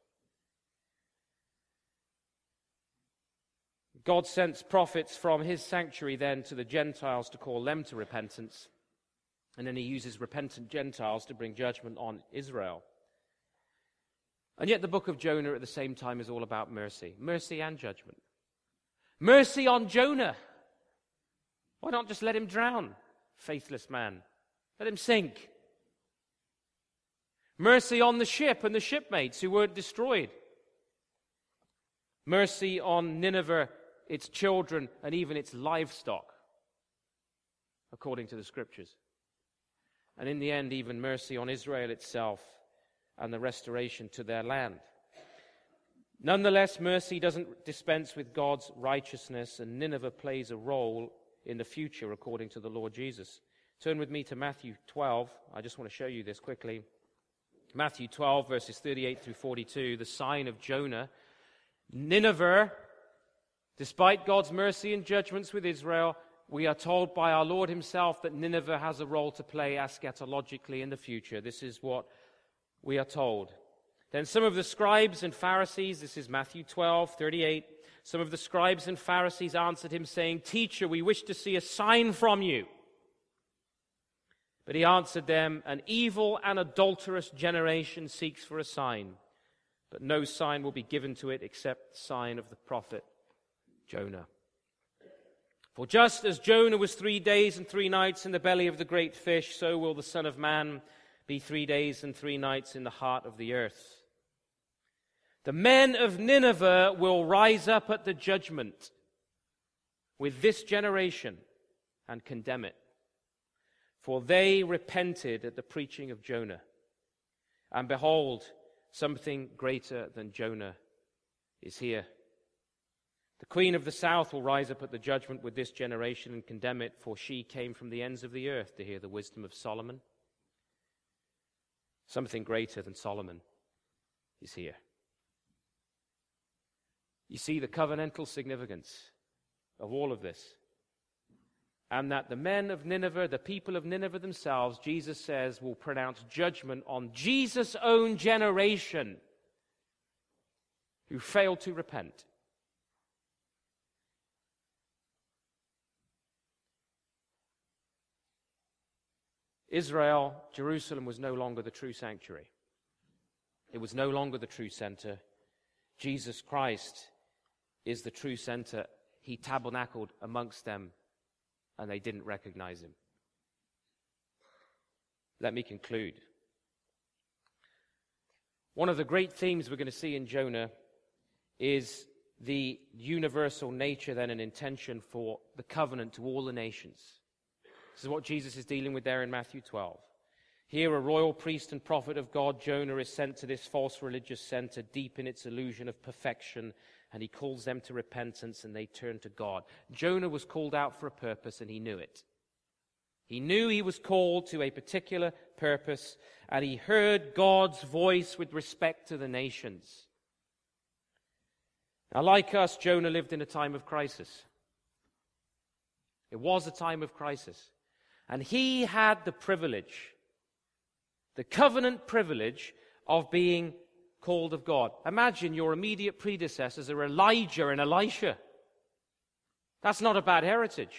God sends prophets from his sanctuary then to the Gentiles to call them to repentance, and then he uses repentant Gentiles to bring judgment on Israel. And yet the book of Jonah at the same time is all about mercy and judgment. Mercy on Jonah. Why not just let him drown, faithless man? Let him sink. Mercy on the ship and the shipmates who weren't destroyed. Mercy on Nineveh, its children, and even its livestock, according to the Scriptures. And in the end, even mercy on Israel itself and the restoration to their land. Nonetheless, mercy doesn't dispense with God's righteousness, and Nineveh plays a role in the future according to the Lord Jesus. Turn with me to Matthew 12. I just want to show you this quickly. Matthew 12, verses 38 through 42, the sign of Jonah. Nineveh, despite God's mercy and judgments with Israel, we are told by our Lord himself that Nineveh has a role to play eschatologically in the future. This is what we are told. Then some of the scribes and Pharisees, this is Matthew 12, 38, some of the scribes and Pharisees answered him, saying, "Teacher, we wish to see a sign from you." But he answered them, "An evil and adulterous generation seeks for a sign, but no sign will be given to it except the sign of the prophet Jonah. For just as Jonah was 3 days and 3 nights in the belly of the great fish, so will the Son of Man be 3 days and 3 nights in the heart of the earth. The men of Nineveh will rise up at the judgment with this generation and condemn it. For they repented at the preaching of Jonah. And behold, something greater than Jonah is here. The queen of the south will rise up at the judgment with this generation and condemn it, for she came from the ends of the earth to hear the wisdom of Solomon. Something greater than Solomon is here. You see the covenantal significance of all of this. And that the men of Nineveh, the people of Nineveh themselves, Jesus says, will pronounce judgment on Jesus' own generation who failed to repent. Israel, Jerusalem, was no longer the true sanctuary. It was no longer the true center. Jesus Christ is the true center. He tabernacled amongst them, and they didn't recognize him. Let me conclude. One of the great themes we're going to see in Jonah is the universal nature then and intention for the covenant to all the nations. This is what Jesus is dealing with there in Matthew 12. Here, a royal priest and prophet of God, Jonah, is sent to this false religious center deep in its illusion of perfection, and he calls them to repentance, and they turn to God. Jonah was called out for a purpose, and he knew it. He knew he was called to a particular purpose, and he heard God's voice with respect to the nations. Now, like us, Jonah lived in a time of crisis. It was a time of crisis. And he had the privilege, the covenant privilege of being called of God. Imagine your immediate predecessors are Elijah and Elisha. That's not a bad heritage.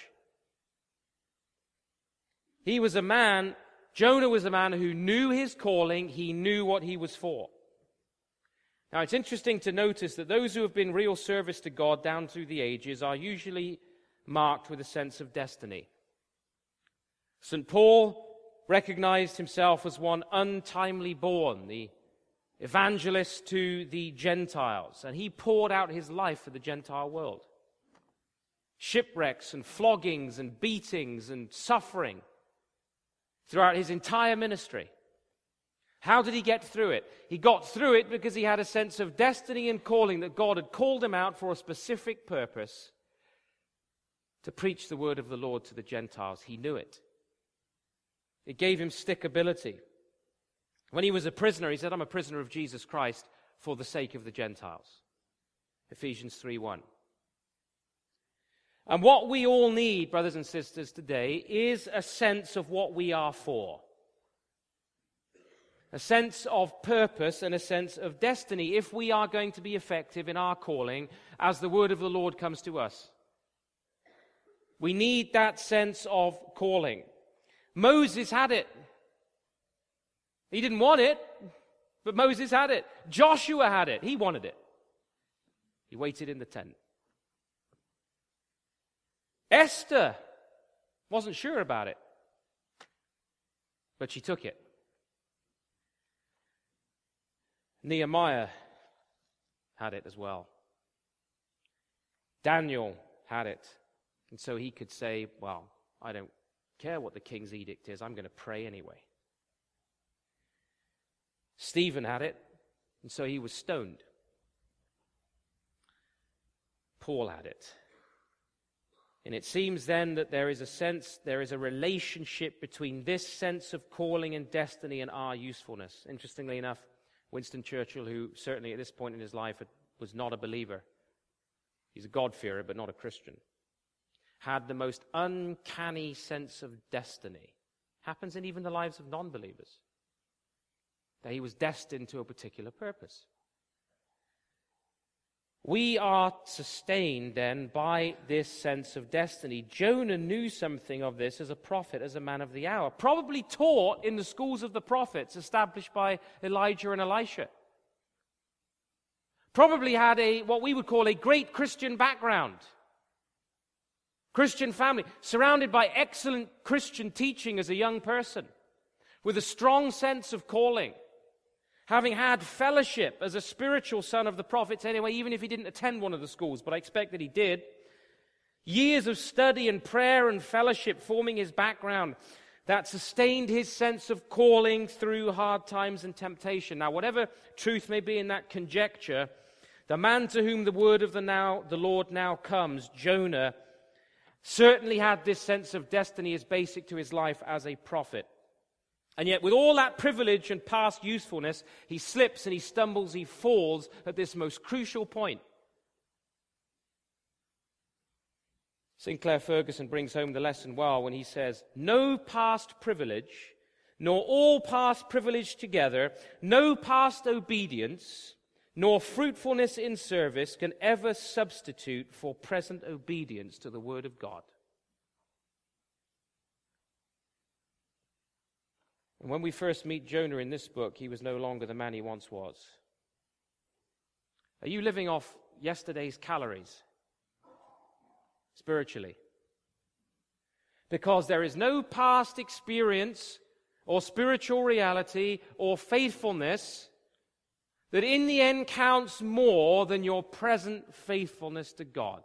He was a man, Jonah was a man who knew his calling, he knew what he was for. Now it's interesting to notice that those who have been real service to God down through the ages are usually marked with a sense of destiny. St. Paul recognized himself as one untimely born, the evangelist to the Gentiles, and he poured out his life for the Gentile world. Shipwrecks and floggings and beatings and suffering throughout his entire ministry. How did he get through it? He got through it because he had a sense of destiny and calling, that God had called him out for a specific purpose, to preach the word of the Lord to the Gentiles. He knew it. It gave him stickability. When he was a prisoner, he said, I'm a prisoner of Jesus Christ for the sake of the Gentiles. Ephesians 3:1. And what we all need, brothers and sisters, today is a sense of what we are for. A sense of purpose and a sense of destiny if we are going to be effective in our calling as the word of the Lord comes to us. We need that sense of calling. Moses had it. He didn't want it, but Moses had it. Joshua had it. He wanted it. He waited in the tent. Esther wasn't sure about it, but she took it. Nehemiah had it as well. Daniel had it. And so he could say, well, I don't care what the king's edict is. I'm going to pray anyway. Stephen had it, and so he was stoned. Paul had it. And it seems then that there is a relationship between this sense of calling and destiny and our usefulness. Interestingly enough, Winston Churchill, who certainly at this point in his life was not a believer, he's a God-fearer but not a Christian, had the most uncanny sense of destiny. Happens in even the lives of non-believers. That he was destined to a particular purpose. We are sustained then by this sense of destiny. Jonah knew something of this as a prophet, as a man of the hour. Probably taught in the schools of the prophets established by Elijah and Elisha. Probably had what we would call a great Christian background. Christian family, surrounded by excellent Christian teaching as a young person, with a strong sense of calling. having had fellowship as a spiritual son of the prophets anyway, even if he didn't attend one of the schools, but I expect that he did. Years of study and prayer and fellowship forming his background that sustained his sense of calling through hard times and temptation. Now, whatever truth may be in that conjecture, the man to whom the word of the Lord now comes, Jonah, certainly had this sense of destiny as basic to his life as a prophet. And yet, with all that privilege and past usefulness, he slips and he stumbles, he falls at this most crucial point. Sinclair Ferguson brings home the lesson well when he says, no past privilege, nor all past privilege together, no past obedience, nor fruitfulness in service can ever substitute for present obedience to the Word of God. And when we first meet Jonah in this book, he was no longer the man he once was. Are you living off yesterday's calories? Spiritually. Because there is no past experience or spiritual reality or faithfulness that in the end counts more than your present faithfulness to God.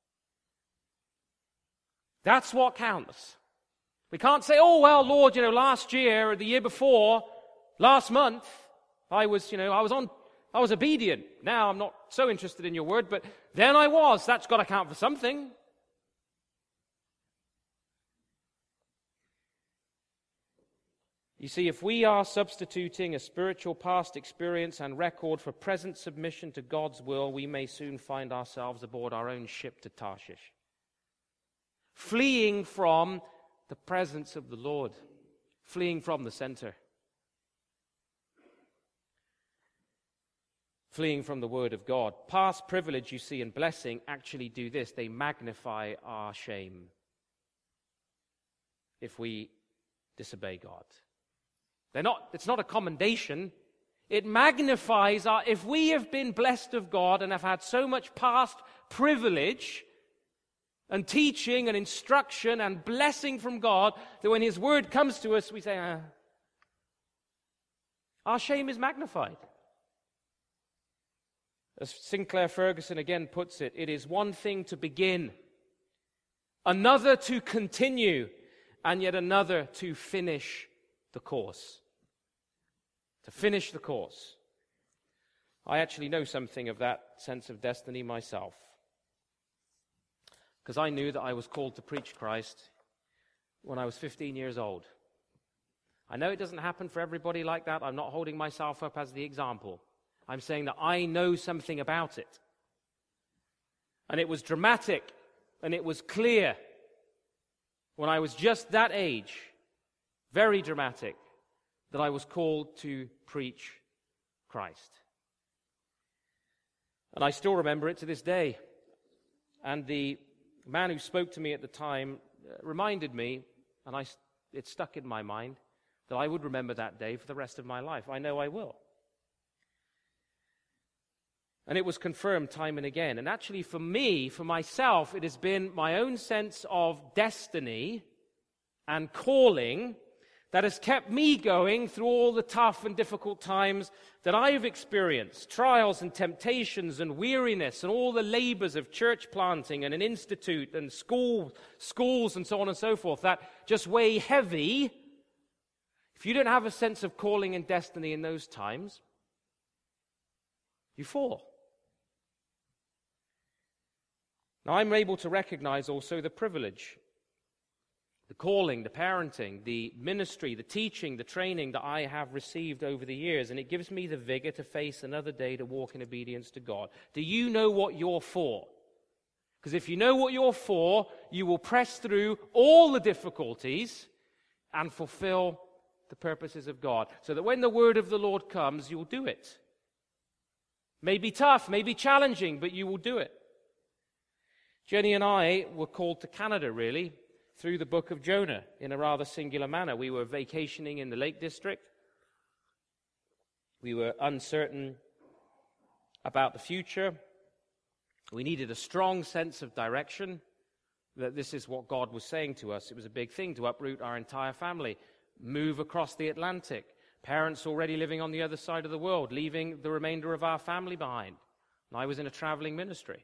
That's what counts. We can't say, oh, well, Lord, last year or the year before, last month, I was obedient. Now I'm not so interested in your word, but then I was. That's got to count for something. You see, if we are substituting a spiritual past experience and record for present submission to God's will, we may soon find ourselves aboard our own ship to Tarshish, fleeing from the presence of the Lord, fleeing from the center, fleeing from the Word of God. Past privilege, you see, and blessing actually do this. They magnify our shame if we disobey God. It's not a commendation. It magnifies if we have been blessed of God and have had so much past privilege and teaching and instruction and blessing from God that when His Word comes to us, we say, our shame is magnified. As Sinclair Ferguson again puts it, it is one thing to begin, another to continue, and yet another to finish the course. To finish the course. I actually know something of that sense of destiny myself, because I knew that I was called to preach Christ when I was 15 years old. I know it doesn't happen for everybody like that. I'm not holding myself up as the example. I'm saying that I know something about it. And it was dramatic, and it was clear when I was just that age, very dramatic, that I was called to preach Christ. And I still remember it to this day. And the man who spoke to me at the time reminded me, and it stuck in my mind, that I would remember that day for the rest of my life. I know I will. And it was confirmed time and again. And actually for me, for myself, it has been my own sense of destiny and calling that has kept me going through all the tough and difficult times that I've experienced, trials and temptations and weariness and all the labors of church planting and an institute and schools and so on and so forth that just weigh heavy. If you don't have a sense of calling and destiny in those times, you fall. Now, I'm able to recognize also the privilege, the calling, the parenting, the ministry, the teaching, the training that I have received over the years, and it gives me the vigor to face another day to walk in obedience to God. Do you know what you're for? Because if you know what you're for, you will press through all the difficulties and fulfill the purposes of God, so that when the word of the Lord comes, you'll do it. May be tough, may be challenging, but you will do it. Jenny and I were called to Canada, really, through the book of Jonah in a rather singular manner. We were vacationing in the Lake District. We were uncertain about the future. We needed a strong sense of direction, that this is what God was saying to us. It was a big thing to uproot our entire family, move across the Atlantic, Parents already living on the other side of the world, leaving the remainder of our family behind. And I was in a traveling ministry.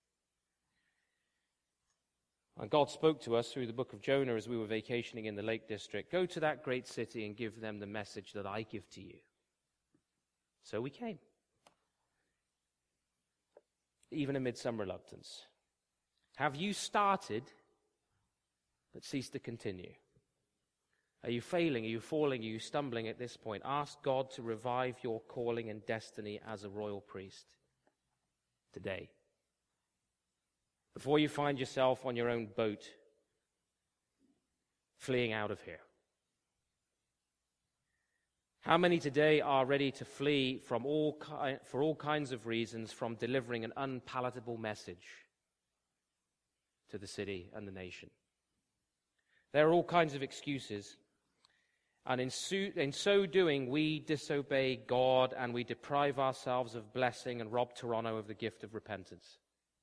And God spoke to us through the book of Jonah as we were vacationing in the Lake District. Go to that great city and give them the message that I give to you. So we came. Even amid some reluctance. Have you started, but ceased to continue? Are you failing? Are you falling? Are you stumbling at this point? Ask God to revive your calling and destiny as a royal priest today. Before you find yourself on your own boat, fleeing out of here. How many today are ready to flee for all kinds of reasons from delivering an unpalatable message to the city and the nation? There are all kinds of excuses, and in so doing, we disobey God and we deprive ourselves of blessing and rob Toronto of the gift of repentance.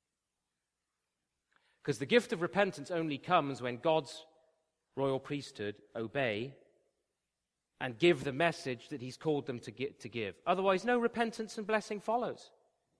Because the gift of repentance only comes when God's royal priesthood obey and give the message that he's called them to give. Otherwise, no repentance and blessing follows.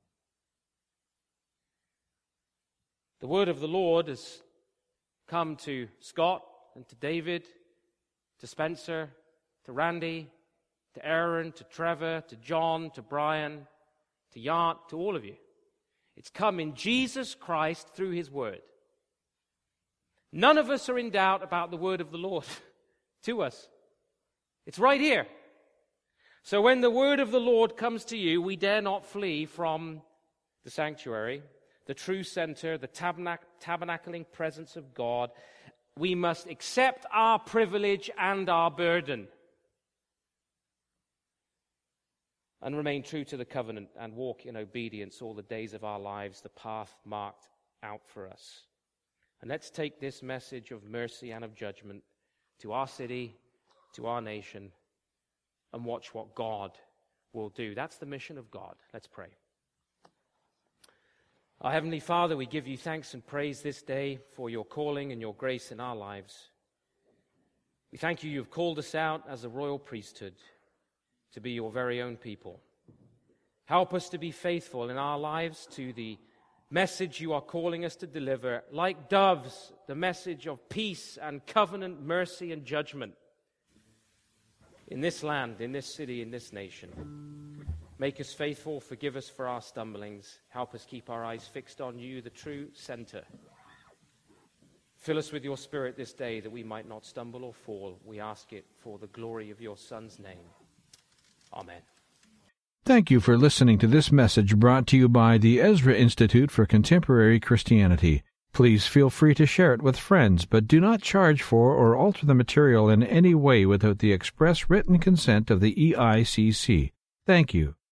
The word of the Lord has come to Scott and to David, to Spencer, to Randy, to Aaron, to Trevor, to John, to Brian, to Yart, to all of you. It's come in Jesus Christ through his word. None of us are in doubt about the word of the Lord to us. It's right here. So when the word of the Lord comes to you, we dare not flee from the sanctuary, the true center, the tabernacling presence of God. We must accept our privilege and our burden and remain true to the covenant and walk in obedience all the days of our lives, the path marked out for us. And let's take this message of mercy and of judgment to our city, to our nation, and watch what God will do. That's the mission of God. Let's pray. Our Heavenly Father, we give you thanks and praise this day for your calling and your grace in our lives. We thank you, you've called us out as a royal priesthood to be your very own people. Help us to be faithful in our lives to the message you are calling us to deliver, like doves, the message of peace and covenant, mercy and judgment in this land, in this city, in this nation. Make us faithful, forgive us for our stumblings, help us keep our eyes fixed on you, the true center. Fill us with your Spirit this day that we might not stumble or fall. We ask it for the glory of your Son's name. Amen. Thank you for listening to this message brought to you by the Ezra Institute for Contemporary Christianity. Please feel free to share it with friends, but do not charge for or alter the material in any way without the express written consent of the EICC. Thank you.